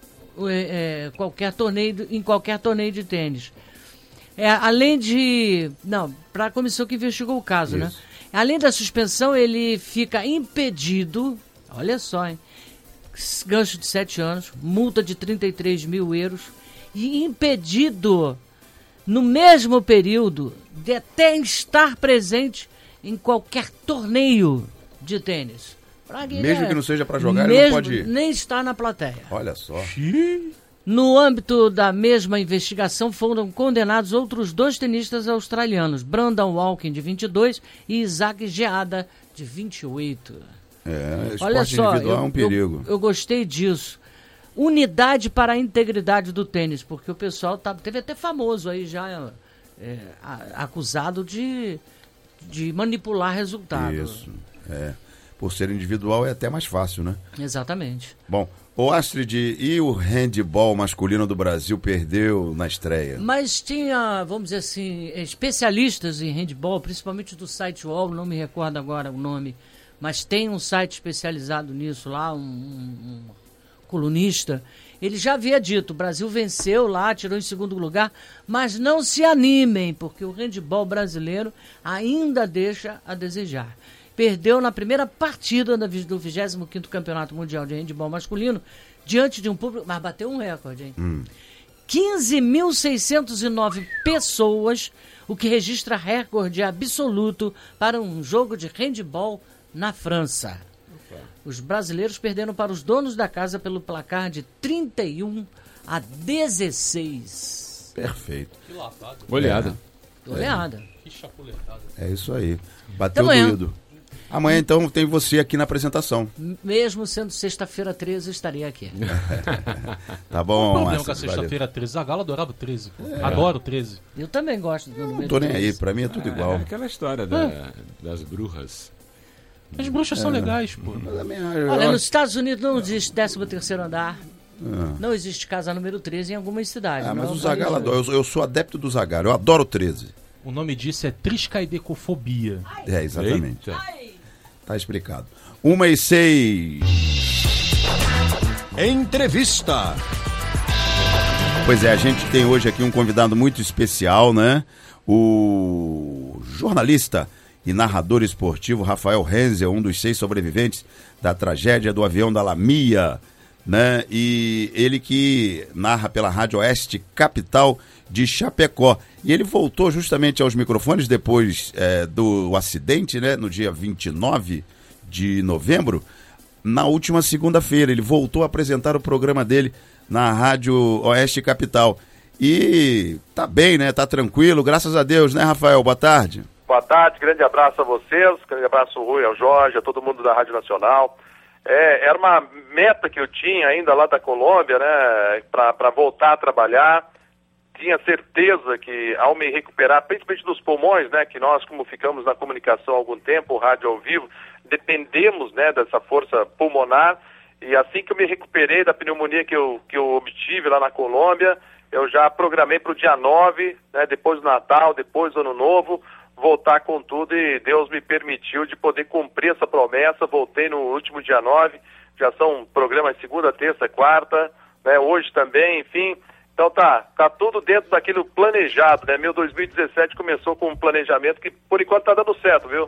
Speaker 5: em qualquer torneio de tênis. Além de... Não, para a comissão que investigou o caso, né? Além da suspensão, ele fica impedido, olha só, hein? Gancho de 7 anos, multa de 33 mil euros e impedido, no mesmo período, de até estar presente em qualquer torneio de tênis.
Speaker 3: Mesmo que não seja para jogar,
Speaker 5: mesmo,
Speaker 3: ele não pode ir.
Speaker 5: Nem estar na plateia.
Speaker 3: Olha só.
Speaker 5: No âmbito da mesma investigação, foram condenados outros 2 tenistas australianos, Brandon Walking, de 22, e Isaac Geada, de 28.
Speaker 3: Esporte
Speaker 5: Olha só,
Speaker 3: individual é um perigo.
Speaker 5: Eu gostei disso. Unidade para a integridade do tênis, porque o pessoal teve até famoso aí já acusado de manipular resultado.
Speaker 3: Isso, por ser individual é até mais fácil, né?
Speaker 5: Exatamente.
Speaker 3: Bom, o Astrid, e o handball masculino do Brasil perdeu na estreia?
Speaker 5: Mas tinha, vamos dizer assim, especialistas em handball, principalmente do site UOL, não me recordo agora o nome, mas tem um site especializado nisso lá, um colunista. Ele já havia dito, o Brasil venceu lá, tirou em segundo lugar, mas não se animem, porque o handball brasileiro ainda deixa a desejar. Perdeu na primeira partida do 25º Campeonato Mundial de Handball Masculino, diante de um público, mas bateu um recorde, hein? 15.609 pessoas, o que registra recorde absoluto para um jogo de handball na França. Os brasileiros perderam para os donos da casa pelo placar de 31-16.
Speaker 3: Perfeito.
Speaker 4: Que lapada.
Speaker 7: Goleada.
Speaker 5: Goleada.
Speaker 4: Que chapuletada.
Speaker 3: É isso aí. Bateu
Speaker 5: Amanhã.
Speaker 3: doído. Amanhã, então, tem você aqui na apresentação.
Speaker 5: Mesmo sendo sexta-feira 13, eu estaria aqui.
Speaker 3: Tá bom,
Speaker 4: O problema
Speaker 3: Márcio,
Speaker 4: com a
Speaker 3: valeu.
Speaker 4: sexta-feira 13. Zagallo adorava o 13. Pô. Adoro o 13.
Speaker 5: Eu também gosto do número
Speaker 3: Não tô nem
Speaker 5: 13.
Speaker 3: aí, pra mim é tudo igual.
Speaker 7: É aquela história das bruxas.
Speaker 4: As bruxas são legais, pô.
Speaker 3: Mas a minha-
Speaker 5: Olha,
Speaker 3: eu-
Speaker 5: nos Estados Unidos não existe 13º andar. Não existe casa número 13 em algumas cidades.
Speaker 3: mas
Speaker 5: não,
Speaker 3: o Zagallo adora. Eu sou adepto do Zagallo. Eu adoro o 13.
Speaker 4: O nome disso é triscaidecofobia.
Speaker 3: É, exatamente.
Speaker 7: Eita.
Speaker 3: Tá explicado. 1:06.
Speaker 1: Entrevista.
Speaker 3: Pois é, a gente tem hoje aqui um convidado muito especial, né? O jornalista e narrador esportivo Rafael Renzel, um dos 6 sobreviventes da tragédia do avião da Lamia, né? E ele que narra pela Rádio Oeste Capital de Chapecó. E ele voltou justamente aos microfones depois do acidente, né? No dia 29 de novembro, na última segunda-feira. Ele voltou a apresentar o programa dele na Rádio Oeste Capital. E tá bem, né? Tá tranquilo, graças a Deus, né, Rafael? Boa tarde.
Speaker 11: Boa tarde, grande abraço a vocês, grande abraço ao Rui, ao Jorge, a todo mundo da Rádio Nacional. Era uma meta que eu tinha ainda lá da Colômbia, né, para voltar a trabalhar. Tinha certeza que ao me recuperar, principalmente dos pulmões, né, que nós, como ficamos na comunicação há algum tempo, rádio ao vivo, dependemos, né, dessa força pulmonar. E assim que eu me recuperei da pneumonia que eu obtive lá na Colômbia, eu já programei para o dia 9, né, depois do Natal, depois do Ano Novo, voltar com tudo, e Deus me permitiu de poder cumprir essa promessa. Voltei no último dia 9, já são programas segunda, terça, quarta, né, hoje também, enfim. Então tá tudo dentro daquilo planejado, né? Meu 2017 começou com um planejamento que por enquanto tá dando certo, viu?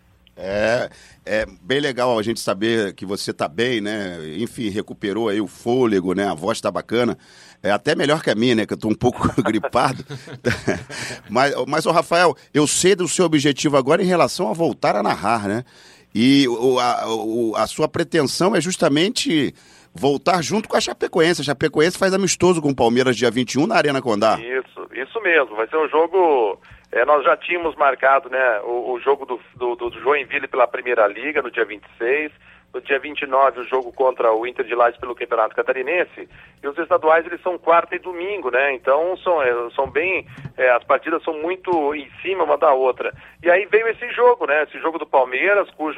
Speaker 3: É bem legal a gente saber que você tá bem, né? Enfim, recuperou aí o fôlego, né? A voz tá bacana. É até melhor que a minha, né? Que eu tô um pouco gripado. Mas, ô Rafael, eu sei do seu objetivo agora em relação a voltar a narrar, né? E a sua pretensão é justamente voltar junto com a Chapecoense. A Chapecoense faz amistoso com o Palmeiras dia 21 na Arena Condá.
Speaker 11: Isso mesmo. Vai ser um jogo... nós já tínhamos marcado, né, o jogo do Joinville pela Primeira Liga no dia 26, no dia 29 o jogo contra o Inter de Lages pelo Campeonato Catarinense, e os estaduais eles são quarta e domingo, né, então são bem, as partidas são muito em cima uma da outra. E aí veio esse jogo, né, esse jogo do Palmeiras, cujo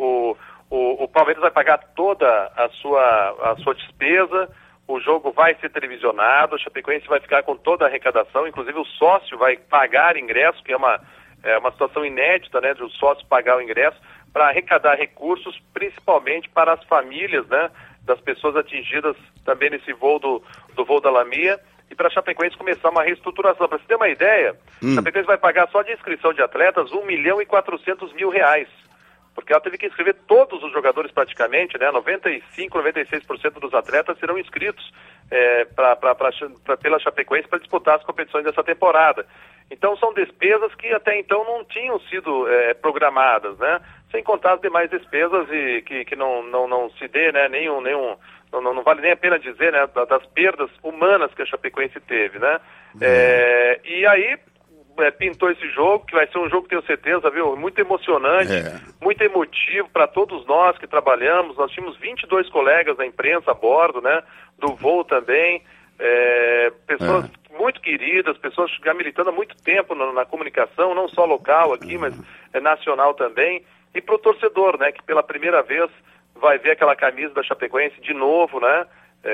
Speaker 11: o Palmeiras vai pagar toda a sua despesa. O jogo vai ser televisionado, a Chapecoense vai ficar com toda a arrecadação, inclusive o sócio vai pagar ingresso, que é uma situação inédita, né, de o sócio pagar o ingresso, para arrecadar recursos, principalmente para as famílias, né, das pessoas atingidas também nesse voo do voo da Lamia, e para a Chapecoense começar uma reestruturação. Para você ter uma ideia, a Chapecoense vai pagar só de inscrição de atletas R$1.400.000. Porque ela teve que inscrever todos os jogadores praticamente, né? 95, 96% dos atletas serão inscritos pela Chapecoense para disputar as competições dessa temporada. Então são despesas que até então não tinham sido programadas, né? Sem contar as demais despesas e que não se dê, né? Não vale nem a pena dizer, né? Das perdas humanas que a Chapecoense teve, né? E aí pintou esse jogo, que vai ser um jogo, tenho certeza, viu? Muito emocionante, muito emotivo para todos nós que trabalhamos. Nós tínhamos 22 colegas da imprensa a bordo, né? Do voo também. Pessoas muito queridas, pessoas já militando há muito tempo na comunicação, não só local aqui, mas nacional também. E para o torcedor, né? Que pela primeira vez vai ver aquela camisa da Chapecoense de novo, né?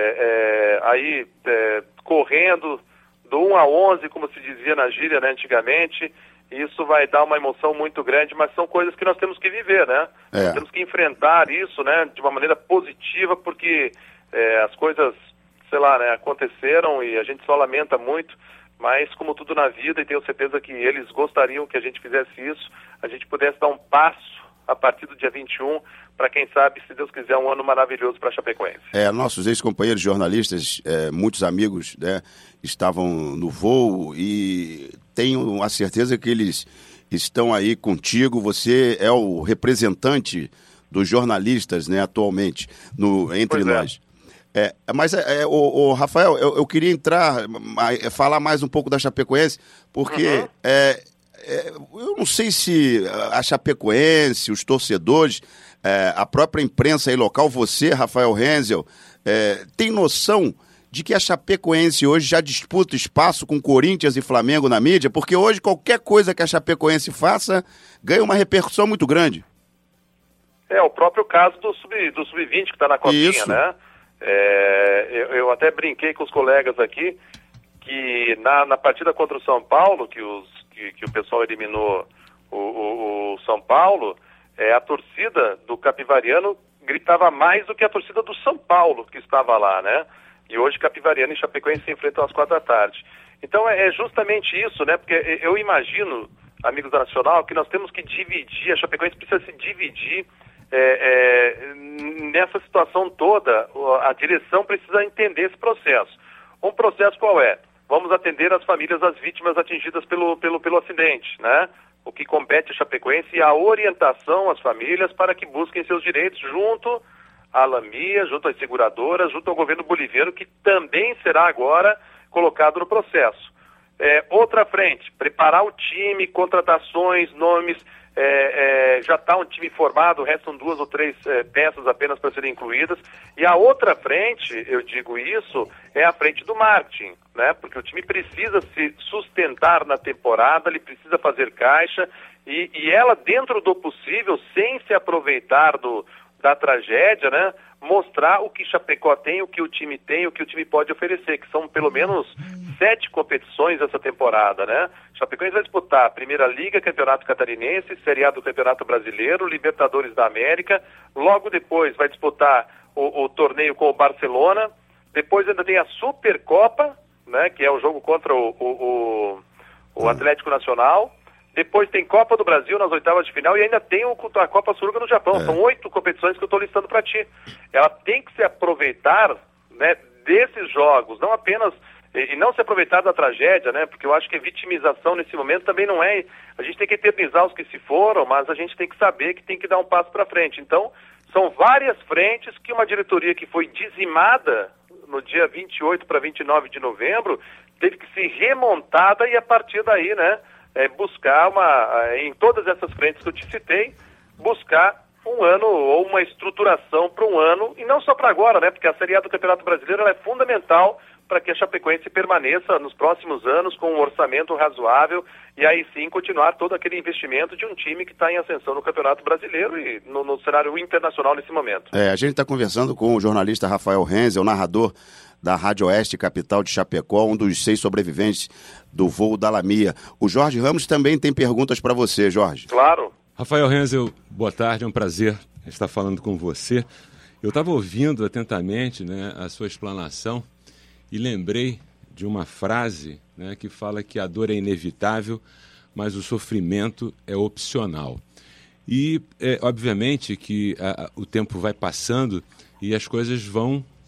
Speaker 11: Correndo do 1 a 11, como se dizia na gíria, né, antigamente. Isso vai dar uma emoção muito grande, mas são coisas que nós temos que viver, né? Nós temos que enfrentar isso, né, de uma maneira positiva, porque as coisas, sei lá, né, aconteceram e a gente só lamenta muito, mas como tudo na vida, e tenho certeza que eles gostariam que a gente fizesse isso, a gente pudesse dar um passo a partir do dia 21, para quem sabe, se Deus quiser, um ano maravilhoso para a Chapecoense.
Speaker 3: Nossos ex-companheiros jornalistas, muitos amigos, né, estavam no voo e tenho a certeza que eles estão aí contigo. Você é o representante dos jornalistas, né, atualmente, entre nós. Mas, Rafael, eu queria falar mais um pouco da Chapecoense, porque eu não sei se a Chapecoense, os torcedores, a própria imprensa aí local, você, Rafael Renzel, tem noção de que a Chapecoense hoje já disputa espaço com Corinthians e Flamengo na mídia? Porque hoje qualquer coisa que a Chapecoense faça ganha uma repercussão muito grande.
Speaker 11: O próprio caso do Sub-20 que está na copinha, né? Eu até brinquei com os colegas aqui que na partida contra o São Paulo, que o pessoal eliminou o São Paulo, a torcida do Capivariano gritava mais do que a torcida do São Paulo que estava lá, né? E hoje Capivariano e Chapecoense se enfrentam às 4h. Então é justamente isso, né? Porque eu imagino, amigos da Nacional, que nós temos que dividir, a Chapecoense precisa se dividir nessa situação toda. A direção precisa entender esse processo. Um processo qual é? Vamos atender as famílias das vítimas atingidas pelo acidente, né? O que compete a Chapecoense e a orientação às famílias para que busquem seus direitos junto à Lamia, junto às seguradoras, junto ao governo boliviano, que também será agora colocado no processo. Outra frente, preparar o time, contratações, nomes, já está um time formado, restam 2 ou 3 peças apenas para serem incluídas. E a outra frente, eu digo isso, é a frente do marketing, né? Porque o time precisa se sustentar na temporada, ele precisa fazer caixa e ela, dentro do possível, sem se aproveitar da tragédia, né? Mostrar o que Chapecó tem, o que o time tem, o que o time pode oferecer, que são pelo menos 7 competições essa temporada, né? Chapecoense vai disputar a Primeira Liga, Campeonato Catarinense, Série A do Campeonato Brasileiro, Libertadores da América, logo depois vai disputar o torneio com o Barcelona, depois ainda tem a Supercopa, né? Que é o jogo contra o Atlético Nacional. Depois tem Copa do Brasil nas 8ª de final e ainda tem a Copa Suruga no Japão. São 8 competições que eu estou listando para ti. Ela tem que se aproveitar, né, desses jogos, não apenas, e não se aproveitar da tragédia, né, porque eu acho que a vitimização nesse momento também não é, a gente tem que eternizar os que se foram, mas a gente tem que saber que tem que dar um passo para frente. Então, são várias frentes que uma diretoria que foi dizimada no dia 28 para 29 de novembro, teve que ser remontada e a partir daí, né, buscar em todas essas frentes que eu te citei, buscar um ano ou uma estruturação para um ano, e não só para agora, né? Porque a Série A do Campeonato Brasileiro ela é fundamental para que a Chapecoense permaneça nos próximos anos com um orçamento razoável e aí sim continuar todo aquele investimento de um time que está em ascensão no Campeonato Brasileiro e no cenário internacional nesse momento.
Speaker 3: A gente está conversando com o jornalista Rafael Renzel, narrador da Rádio Oeste, capital de Chapecó, um dos 6 sobreviventes do voo da Lamia. O Jorge Ramos também tem perguntas para você, Jorge.
Speaker 11: Claro.
Speaker 7: Rafael Renzel, boa tarde, é um prazer estar falando com você. Eu estava ouvindo atentamente, né, a sua explanação e lembrei de uma frase, né, que fala que a dor é inevitável, mas o sofrimento é opcional. E, obviamente, que o tempo vai passando e as coisas vão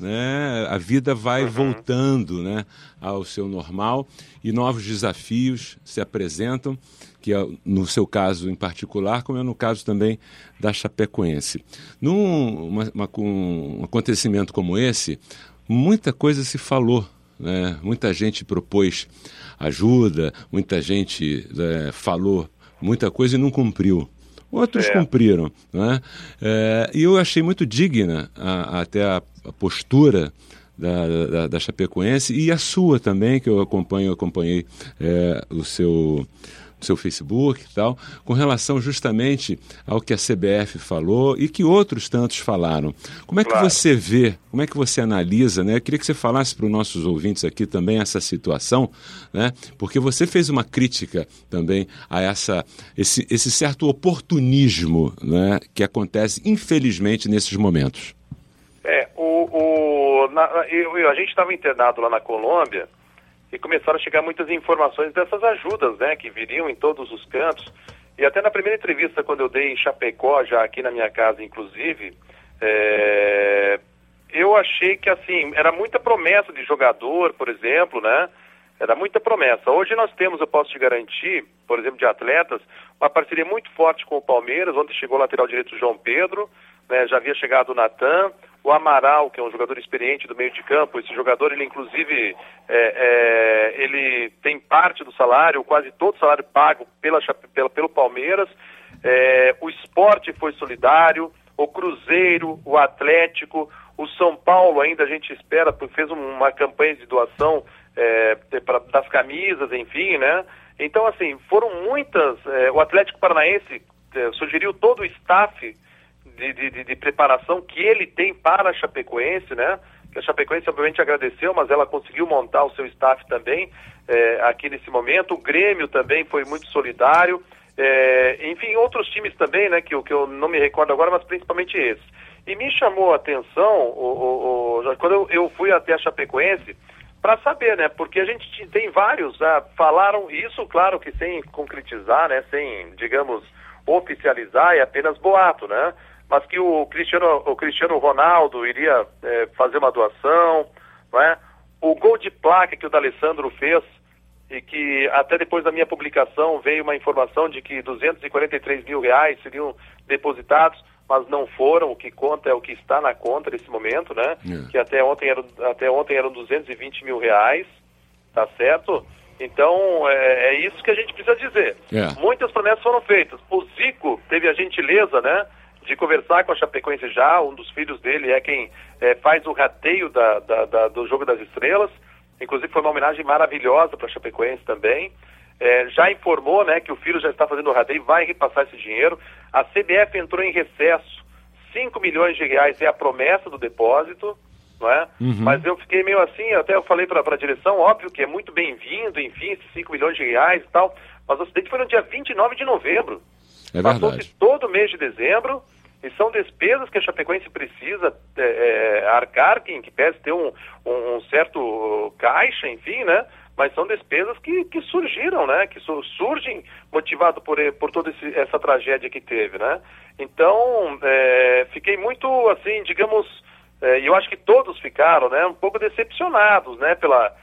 Speaker 7: né, a vida vai voltando, né, ao seu normal e novos desafios se apresentam, que é no seu caso em particular, como é no caso também da Chapecoense. Num um acontecimento como esse, muita coisa se falou, né? Muita gente propôs ajuda, muita gente falou muita coisa e não cumpriu. Outros cumpriram, né? E eu achei muito digna até a postura da Chapecoense e a sua também, que eu acompanhei o seu Facebook e tal, com relação justamente ao que a CBF falou e que outros tantos falaram. Como é que você vê, como é que você analisa, né? Eu queria que você falasse para os nossos ouvintes aqui também essa situação, né? Porque você fez uma crítica também a esse certo oportunismo, né? Que acontece, infelizmente, nesses momentos.
Speaker 11: A gente estava internado lá na Colômbia e começaram a chegar muitas informações dessas ajudas, né, que viriam em todos os cantos. E até na primeira entrevista, quando eu dei em Chapecó, já aqui na minha casa, inclusive, eu achei que, assim, era muita promessa de jogador, por exemplo, né? Era muita promessa. Hoje nós temos, eu posso te garantir, por exemplo, de atletas, uma parceria muito forte com o Palmeiras, onde chegou o lateral direito João Pedro, né, já havia chegado o Natan, o Amaral, que é um jogador experiente do meio de campo. Esse jogador, ele inclusive, ele tem parte do salário, quase todo o salário pago pelo Palmeiras. O Sport foi solidário, o Cruzeiro, o Atlético, o São Paulo ainda a gente espera, porque fez uma campanha de doação das camisas, enfim, né? Então, assim, foram muitas... o Atlético Paranaense sugeriu todo o staff de preparação que ele tem para a Chapecoense, né? Que a Chapecoense obviamente agradeceu, mas ela conseguiu montar o seu staff também aqui nesse momento. O Grêmio também foi muito solidário. Enfim, outros times também, né? Que eu não me recordo agora, mas principalmente esses. E me chamou a atenção, quando eu fui até a Chapecoense, para saber, né? Porque a gente tem vários, falaram isso, claro que sem concretizar, né? Sem, digamos, oficializar, é apenas boato, né? Mas que o Cristiano Ronaldo iria fazer uma doação, né? O gol de placa que o D'Alessandro fez, e que até depois da minha publicação veio uma informação de que 243 mil reais seriam depositados, mas não foram. O que conta é o que está na conta nesse momento, né? Que até ontem eram 220 mil reais, tá certo? Então, é isso que a gente precisa dizer. Muitas promessas foram feitas. O Zico teve a gentileza, né, de conversar com a Chapecoense já. Um dos filhos dele é quem faz o rateio do Jogo das Estrelas. Inclusive foi uma homenagem maravilhosa para a Chapecoense também. Já informou, né, que o filho já está fazendo o rateio e vai repassar esse dinheiro. A CBF entrou em recesso. 5 milhões de reais é a promessa do depósito, não é? Mas eu fiquei meio assim, até eu falei para a direção, óbvio que é muito bem-vindo, enfim, esses 5 milhões de reais e tal, mas o acidente foi no dia 29 de novembro. Passou-se todo mês de dezembro, e são despesas que a Chapecoense precisa arcar, que pese ter um certo caixa, enfim, né? Mas são despesas que surgiram, né? Que surgem motivado por toda essa tragédia que teve, né? Então, fiquei muito, assim, digamos, e eu acho que todos ficaram, né? Um pouco decepcionados, né?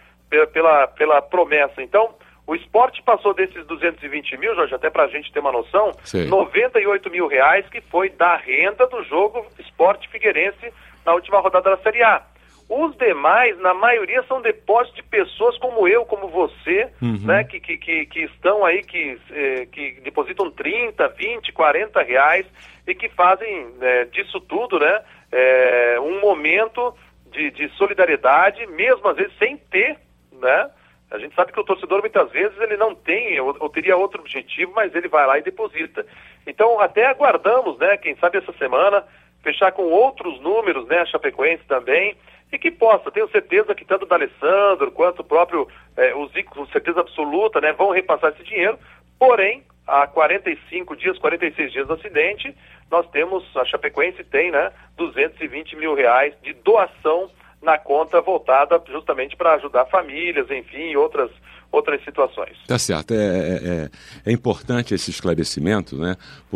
Speaker 11: Pela promessa. Então, o Sport passou desses 220 mil, Jorge, até para a gente ter uma noção, 98 mil reais, que foi da renda do jogo Sport Figueirense na última rodada da Série A. Os demais, na maioria, são depósitos de pessoas como eu, como você, né, que estão aí, que depositam 30, 20, 40 reais e que fazem disso tudo, né, um momento de solidariedade, mesmo às vezes sem ter, né? A gente sabe que o torcedor muitas vezes ele não tem ou teria outro objetivo, mas ele vai lá e deposita. Então até aguardamos, né, quem sabe essa semana, fechar com outros números, né, a Chapecoense também, e que possa, tenho certeza que tanto o D'Alessandro quanto o próprio o Zico, com certeza absoluta, né, vão repassar esse dinheiro. Porém, há 45 dias, 46 dias do acidente, nós temos, a Chapecoense tem, né, 220 mil reais de doação na conta voltada justamente para ajudar famílias, enfim, outras situações.
Speaker 7: Tá certo. É importante esse esclarecimento, né?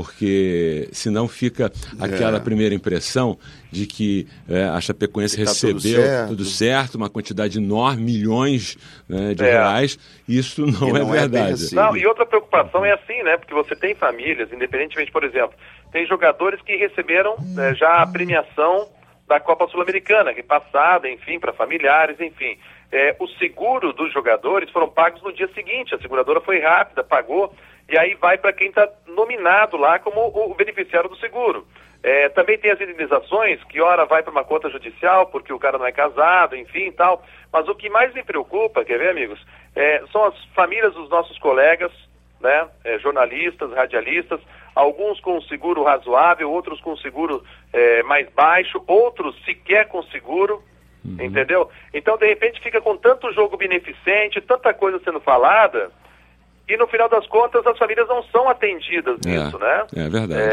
Speaker 7: Porque senão fica aquela primeira impressão de que a Chapecoense recebeu tudo certo, uma quantidade enorme, milhões, né, de reais. Isso não é verdade.
Speaker 11: Assim. Não, e outra preocupação é assim, né? Porque você tem famílias, independentemente, por exemplo, tem jogadores que receberam já a premiação da Copa Sul-Americana, que passada, enfim, para familiares, enfim. O seguro dos jogadores foram pagos no dia seguinte, a seguradora foi rápida, pagou, e aí vai para quem está nominado lá como o beneficiário do seguro. Também tem as indenizações, que ora vai para uma conta judicial, porque o cara não é casado, enfim e tal, mas o que mais me preocupa, quer ver, amigos, são as famílias dos nossos colegas, né, jornalistas, radialistas, alguns com seguro razoável, outros com seguro mais baixo, outros sequer com seguro, entendeu? Então, de repente, fica com tanto jogo beneficente, tanta coisa sendo falada, e no final das contas as famílias não são atendidas nisso, né?
Speaker 7: É verdade.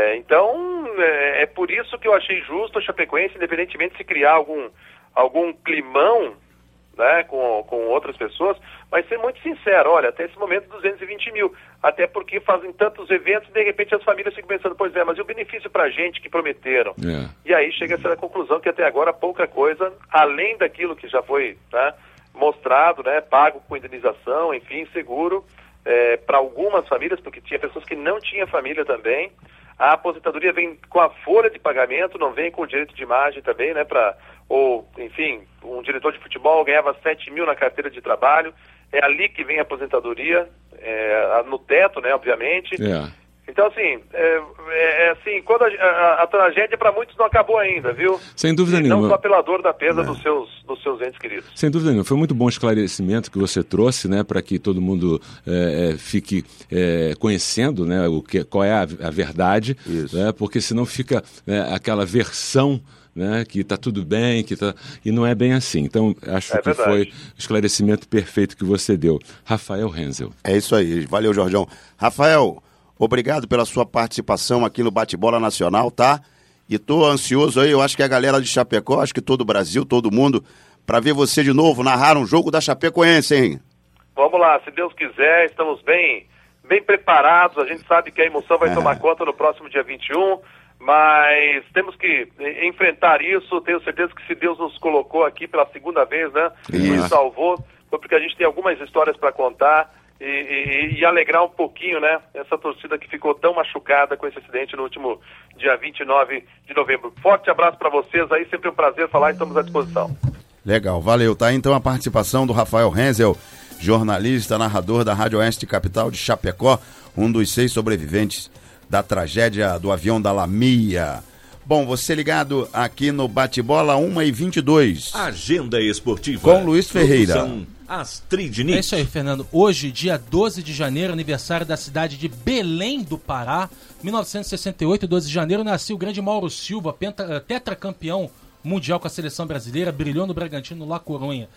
Speaker 11: Então, é por isso que eu achei justo a Chapecoense, independentemente de se criar algum climão, né, com outras pessoas, mas ser muito sincero, olha, até esse momento 220 mil, até porque fazem tantos eventos e de repente as famílias ficam pensando, pois mas e o benefício pra gente que prometeram? E aí chega a essa conclusão que até agora pouca coisa, além daquilo que já foi, né, mostrado, né, pago com indenização, enfim, seguro, para algumas famílias, porque tinha pessoas que não tinham família também. A aposentadoria vem com a folha de pagamento, não vem com o direito de imagem também, né, ou, enfim, um diretor de futebol ganhava 7 mil na carteira de trabalho, é ali que vem a aposentadoria, no teto, né, obviamente. Então, assim, assim, quando a tragédia para muitos não acabou ainda, viu?
Speaker 7: Sem dúvida nenhuma.
Speaker 11: Não só pela dor da perda dos seus entes queridos.
Speaker 7: Sem dúvida nenhuma. Foi muito bom o esclarecimento que você trouxe, né, para que todo mundo fique conhecendo, né, qual é a verdade, né, porque senão fica aquela versão, né, que está tudo bem, e não é bem assim. Então, acho que
Speaker 11: verdade.
Speaker 7: foi o esclarecimento perfeito que você deu. Rafael Renzel.
Speaker 3: É isso aí. Valeu, Jorjão. Rafael, obrigado pela sua participação aqui no Bate-Bola Nacional, tá? E tô ansioso aí, eu acho que a galera de Chapecó, acho que todo o Brasil, todo mundo, para ver você de novo narrar um jogo da Chapecoense, hein?
Speaker 11: Vamos lá, se Deus quiser, estamos bem preparados, a gente sabe que a emoção vai tomar conta no próximo dia 21, mas temos que enfrentar isso. Tenho certeza que se Deus nos colocou aqui pela segunda vez, né, nos salvou, foi porque a gente tem algumas histórias para contar e alegrar um pouquinho, né, essa torcida que ficou tão machucada com esse acidente no último dia 29 de novembro. Forte abraço para vocês aí, sempre um prazer falar e estamos à disposição.
Speaker 3: Legal, valeu, tá? Então a participação do Rafael Renzel, jornalista, narrador da Rádio Oeste Capital de Chapecó, um dos 6 sobreviventes da tragédia do avião da Lamia. Bom, você ligado aqui no Bate-Bola 1h22.
Speaker 1: Agenda esportiva.
Speaker 3: Com Luiz Ferreira.
Speaker 1: Astrid Diniz.
Speaker 4: É isso aí, Fernando. Hoje, dia 12 de janeiro, aniversário da cidade de Belém do Pará. 1968, 12 de janeiro, nasceu o grande Mauro Silva, tetracampeão mundial com a seleção brasileira, brilhou no Bragantino, La Coruña.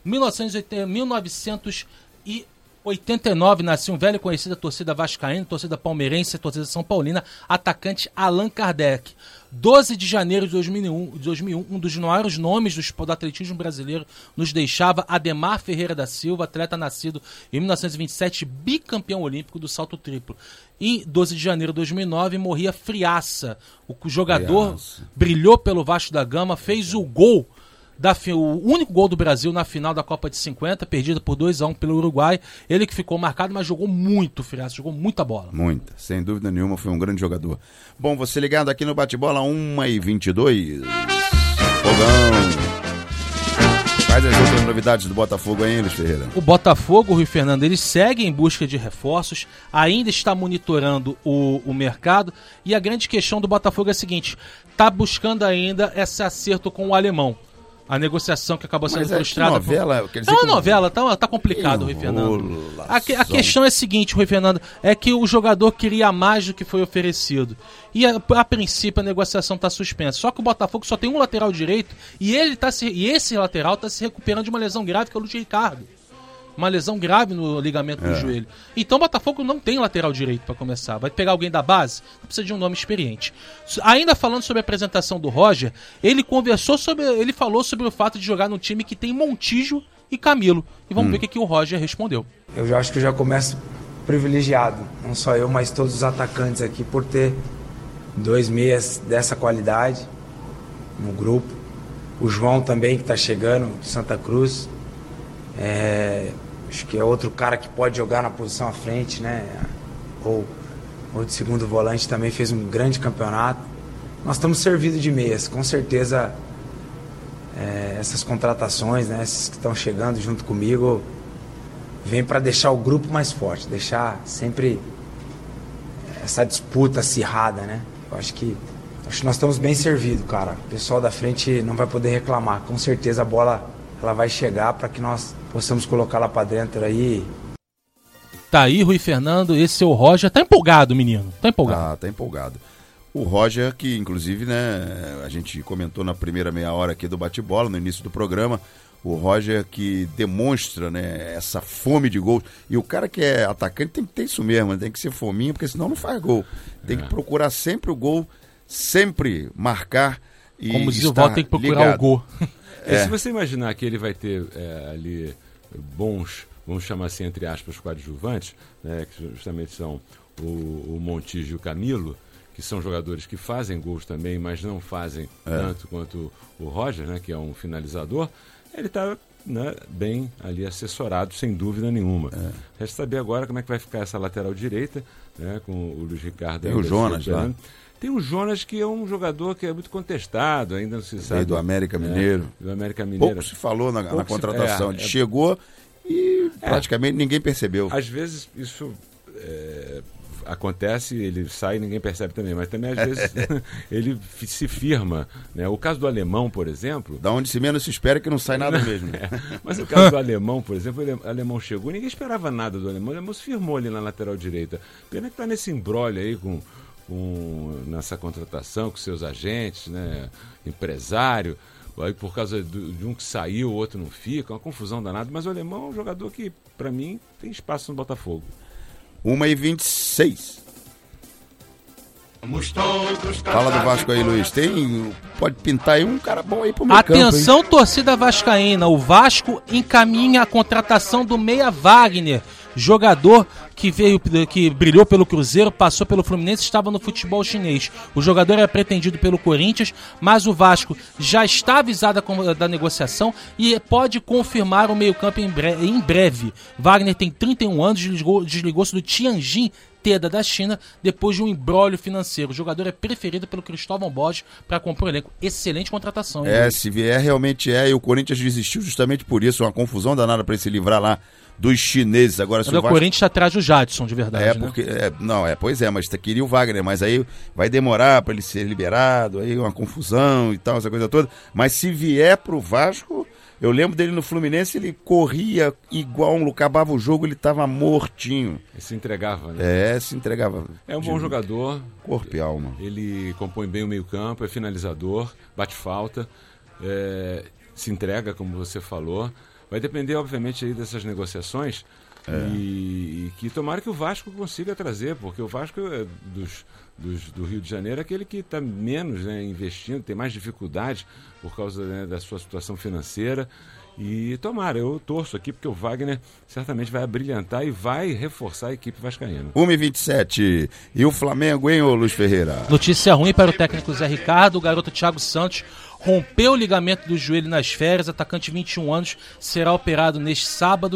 Speaker 4: 1989 nasceu um velho conhecido da torcida vascaína, torcida palmeirense, torcida são paulina, atacante Allan Kardec. 12 de janeiro de 2001, um dos maiores nomes do atletismo brasileiro nos deixava, Ademar Ferreira da Silva, atleta nascido em 1927, bicampeão olímpico do salto triplo. E 12 de janeiro de 2009 morria Friaça, o jogador brilhou pelo Vasco da Gama, fez o gol, o único gol do Brasil na final da Copa de 50, perdida por 2-1 pelo Uruguai. Ele que ficou marcado, mas jogou muito, Friaça, jogou muita bola.
Speaker 3: Muita, sem dúvida nenhuma, foi um grande jogador. Bom, você ligado aqui no Bate-Bola 1h22. Fogão. Quais as outras novidades do Botafogo aí, Luiz Ferreira?
Speaker 4: O Botafogo, Rui Fernando, ele segue em busca de reforços, ainda está monitorando o mercado, e a grande questão do Botafogo é a seguinte: está buscando ainda esse acerto com o alemão. A negociação que acabou sendo frustrada.
Speaker 3: Novela,
Speaker 4: é uma novela, tá complicado, Rui Fernando. A questão é a seguinte, Rui Fernando, é que o jogador queria mais do que foi oferecido. E a princípio a negociação está suspensa. Só que o Botafogo só tem um lateral direito e esse lateral está se recuperando de uma lesão grave, que é o Luiz Ricardo. uma lesão grave no ligamento do joelho. Então o Botafogo não tem lateral direito para começar. Vai pegar alguém da base? Precisa de um nome experiente. Ainda falando sobre a apresentação do Roger, ele falou sobre o fato de jogar num time que tem Montijo e Camilo. E vamos ver o que o Roger respondeu.
Speaker 6: Eu já acho que eu já começo privilegiado, não só eu, mas todos os atacantes aqui, por ter 2 meias dessa qualidade no grupo. O João também, que está chegando, de Santa Cruz. Acho que é outro cara que pode jogar na posição à frente, né? Ou de segundo volante, também fez um grande campeonato. Nós estamos servidos de meias, com certeza. Essas contratações, né, esses que estão chegando junto comigo, vem para deixar o grupo mais forte, deixar sempre essa disputa acirrada, né? Eu acho que nós estamos bem servidos, cara. O pessoal da frente não vai poder reclamar. Com certeza a bola ela vai chegar para que nós possamos colocar lá para dentro aí.
Speaker 4: Tá aí, Rui Fernando, esse é o Roger. Tá empolgado, menino? Tá empolgado.
Speaker 3: Tá empolgado. O Roger, que inclusive, né, a gente comentou na primeira meia hora aqui do bate-bola, no início do programa, o Roger que demonstra, né, essa fome de gol. E o cara que é atacante tem que ter isso mesmo, tem que ser fominha, porque senão não faz gol. Tem que procurar sempre o gol, sempre marcar e
Speaker 4: como diz o Walter, tem que procurar
Speaker 3: ligado.
Speaker 4: O gol.
Speaker 7: Se você imaginar que ele vai ter ali bons, vamos chamar assim, entre aspas, coadjuvantes, né, que justamente são o Montijo e o Camilo, que são jogadores que fazem gols também, mas não fazem tanto quanto o Roger, né, que é um finalizador, ele está, né, bem ali assessorado, sem dúvida nenhuma. Resta saber agora como é que vai ficar essa lateral direita, né, com o Luiz Ricardo.
Speaker 3: Tem o Jonas lá.
Speaker 7: Tem o Jonas, que é um jogador que é muito contestado, ainda não se sabe.
Speaker 3: Veio do América Mineiro.
Speaker 7: Do América Mineiro.
Speaker 3: Pouco se falou na contratação. Ele chegou e praticamente ninguém percebeu.
Speaker 7: Às vezes isso acontece, ele sai e ninguém percebe também, mas também às vezes ele se firma, né? O caso do Alemão, por exemplo...
Speaker 3: Da onde se menos se espera que não sai nada mesmo.
Speaker 7: Mas o caso do Alemão, por exemplo, o Alemão chegou e ninguém esperava nada do Alemão, o Alemão se firmou ali na lateral direita. Pena que está nesse imbróglio aí nessa contratação com seus agentes, né? Empresário, aí por causa de um que saiu, o outro não fica, uma confusão danada, mas o Alemão é um jogador que, para mim, tem espaço no Botafogo.
Speaker 3: 1h26. Fala do Vasco aí, Luiz. Pode pintar aí um cara bom aí pro meio campo.
Speaker 4: Atenção, torcida vascaína. O Vasco encaminha a contratação do meia Wagner, jogador que brilhou pelo Cruzeiro, passou pelo Fluminense, estava no futebol chinês. O jogador é pretendido pelo Corinthians, mas o Vasco já está avisado da negociação e pode confirmar o meio-campo em breve. Wagner tem 31 anos, desligou-se do Tianjin Teda da China depois de um imbróglio financeiro. O jogador é preferido pelo Cristóvão Borges para compor o elenco. Excelente contratação.
Speaker 3: Se vier realmente e o Corinthians desistiu justamente por isso, uma confusão danada para ele se livrar lá dos chineses. Agora, se o
Speaker 4: Corinthians está atrás do Jadson, de verdade.
Speaker 3: Mas queria o Wagner, mas aí vai demorar para ele ser liberado, aí uma confusão e tal, essa coisa toda. Mas se vier pro Vasco, eu lembro dele no Fluminense, ele corria igual acabava o jogo, ele estava mortinho.
Speaker 7: Ele se entregava, né?
Speaker 3: Se entregava.
Speaker 7: É um bom jogador.
Speaker 3: Corpo e alma.
Speaker 7: Ele compõe bem o meio-campo, é finalizador, bate falta, se entrega, como você falou. Vai depender, obviamente, aí dessas negociações e que tomara que o Vasco consiga trazer, porque o Vasco do Rio de Janeiro é aquele que está menos, né, investindo, tem mais dificuldade por causa, né, da sua situação financeira. E tomara, eu torço aqui porque o Wagner certamente vai abrilhantar e vai reforçar a equipe vascaína.
Speaker 3: 1h27. E o Flamengo, hein, ô Luiz Ferreira?
Speaker 4: Notícia ruim para o técnico Zé Ricardo. O garoto Thiago Santos rompeu o ligamento do joelho nas férias. Atacante de 21 anos será operado neste sábado.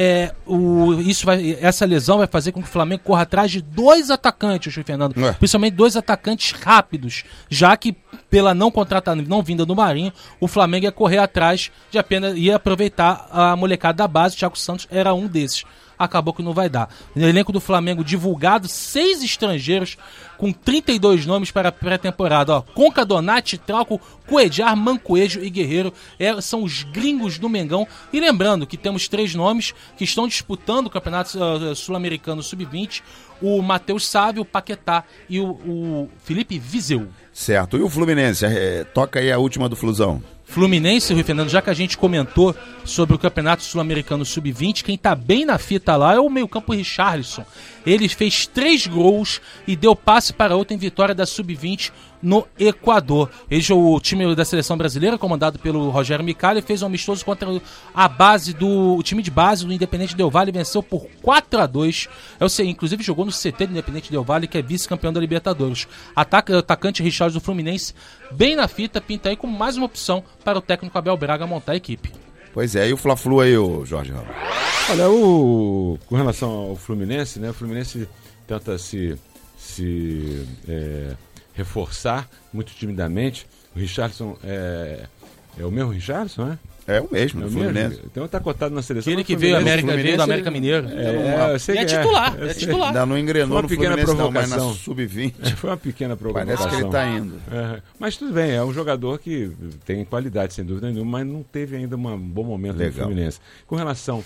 Speaker 4: Essa lesão vai fazer com que o Flamengo corra atrás de 2 atacantes, Fernando. Principalmente 2 atacantes rápidos, já que pela não vinda do Marinho, o Flamengo ia correr atrás de apenas ia aproveitar a molecada da base. O Thiago Santos era um desses. Acabou que não vai dar. No elenco do Flamengo divulgado, 6 estrangeiros com 32 nomes para a pré-temporada. Conca, Donati, Trauco, Cuejar, Mancoejo e Guerreiro são os gringos do Mengão. E lembrando que temos 3 nomes que estão disputando o Campeonato Sul-Americano Sub-20. o Matheus Sávio, o Paquetá e o Felipe Viseu.
Speaker 3: Certo. E o Fluminense? Toca aí a última do Flusão.
Speaker 4: Fluminense, Rui Fernando, já que a gente comentou sobre o Campeonato Sul-Americano Sub-20, quem tá bem na fita lá é o meio-campo Richarlison. Ele fez 3 gols e deu passe para outra em vitória da Sub-20 no Equador. O time da seleção brasileira, comandado pelo Rogério Micali, fez um amistoso contra o time de base do Independente Del Valle, venceu por 4-2. Inclusive jogou no CT do Independente Del Valle, que é vice-campeão da Libertadores. Atacante Richarlison do Fluminense, bem na fita, pinta aí como mais uma opção para o técnico Abel Braga montar a equipe.
Speaker 3: Pois é, e o Fla-Flu aí, o Jorge Ramos?
Speaker 7: Olha, com relação ao Fluminense, né? O Fluminense tenta se reforçar muito timidamente. O Richarlison é o mesmo Richarlison, né?
Speaker 3: É o mesmo, o Fluminense.
Speaker 7: Mesmo. Então tá cotado na seleção.
Speaker 4: Aquele que veio do América Mineiro.
Speaker 7: É
Speaker 4: titular.
Speaker 3: Ainda não engrenou no Fluminense, não, mas na Sub-20.
Speaker 7: Foi uma pequena provocação.
Speaker 3: Parece que ele tá indo.
Speaker 7: Mas tudo bem, é um jogador que tem qualidade, sem dúvida nenhuma, mas não teve ainda um bom momento no Fluminense. Com relação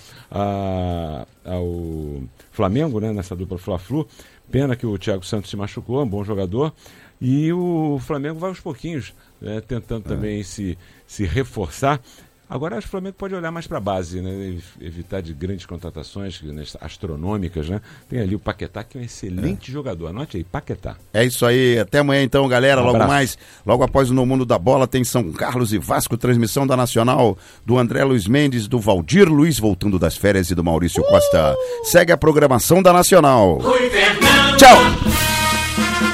Speaker 7: ao Flamengo, né, nessa dupla Fla-Flu, pena que o Thiago Santos se machucou, é um bom jogador, e o Flamengo vai aos pouquinhos, né, tentando também se reforçar. Agora acho que o Flamengo pode olhar mais para a base, né? Evitar de grandes contratações, né, astronômicas, né? Tem ali o Paquetá, que é um excelente jogador. Anote aí, Paquetá. É isso aí, até amanhã então, galera. Logo após o No Mundo da Bola tem São Carlos e Vasco, transmissão da Nacional, do André Luiz Mendes, do Valdir Luiz, voltando das férias, e do Maurício Costa. Segue a programação da Nacional.
Speaker 2: Rui Fernando.
Speaker 3: Tchau!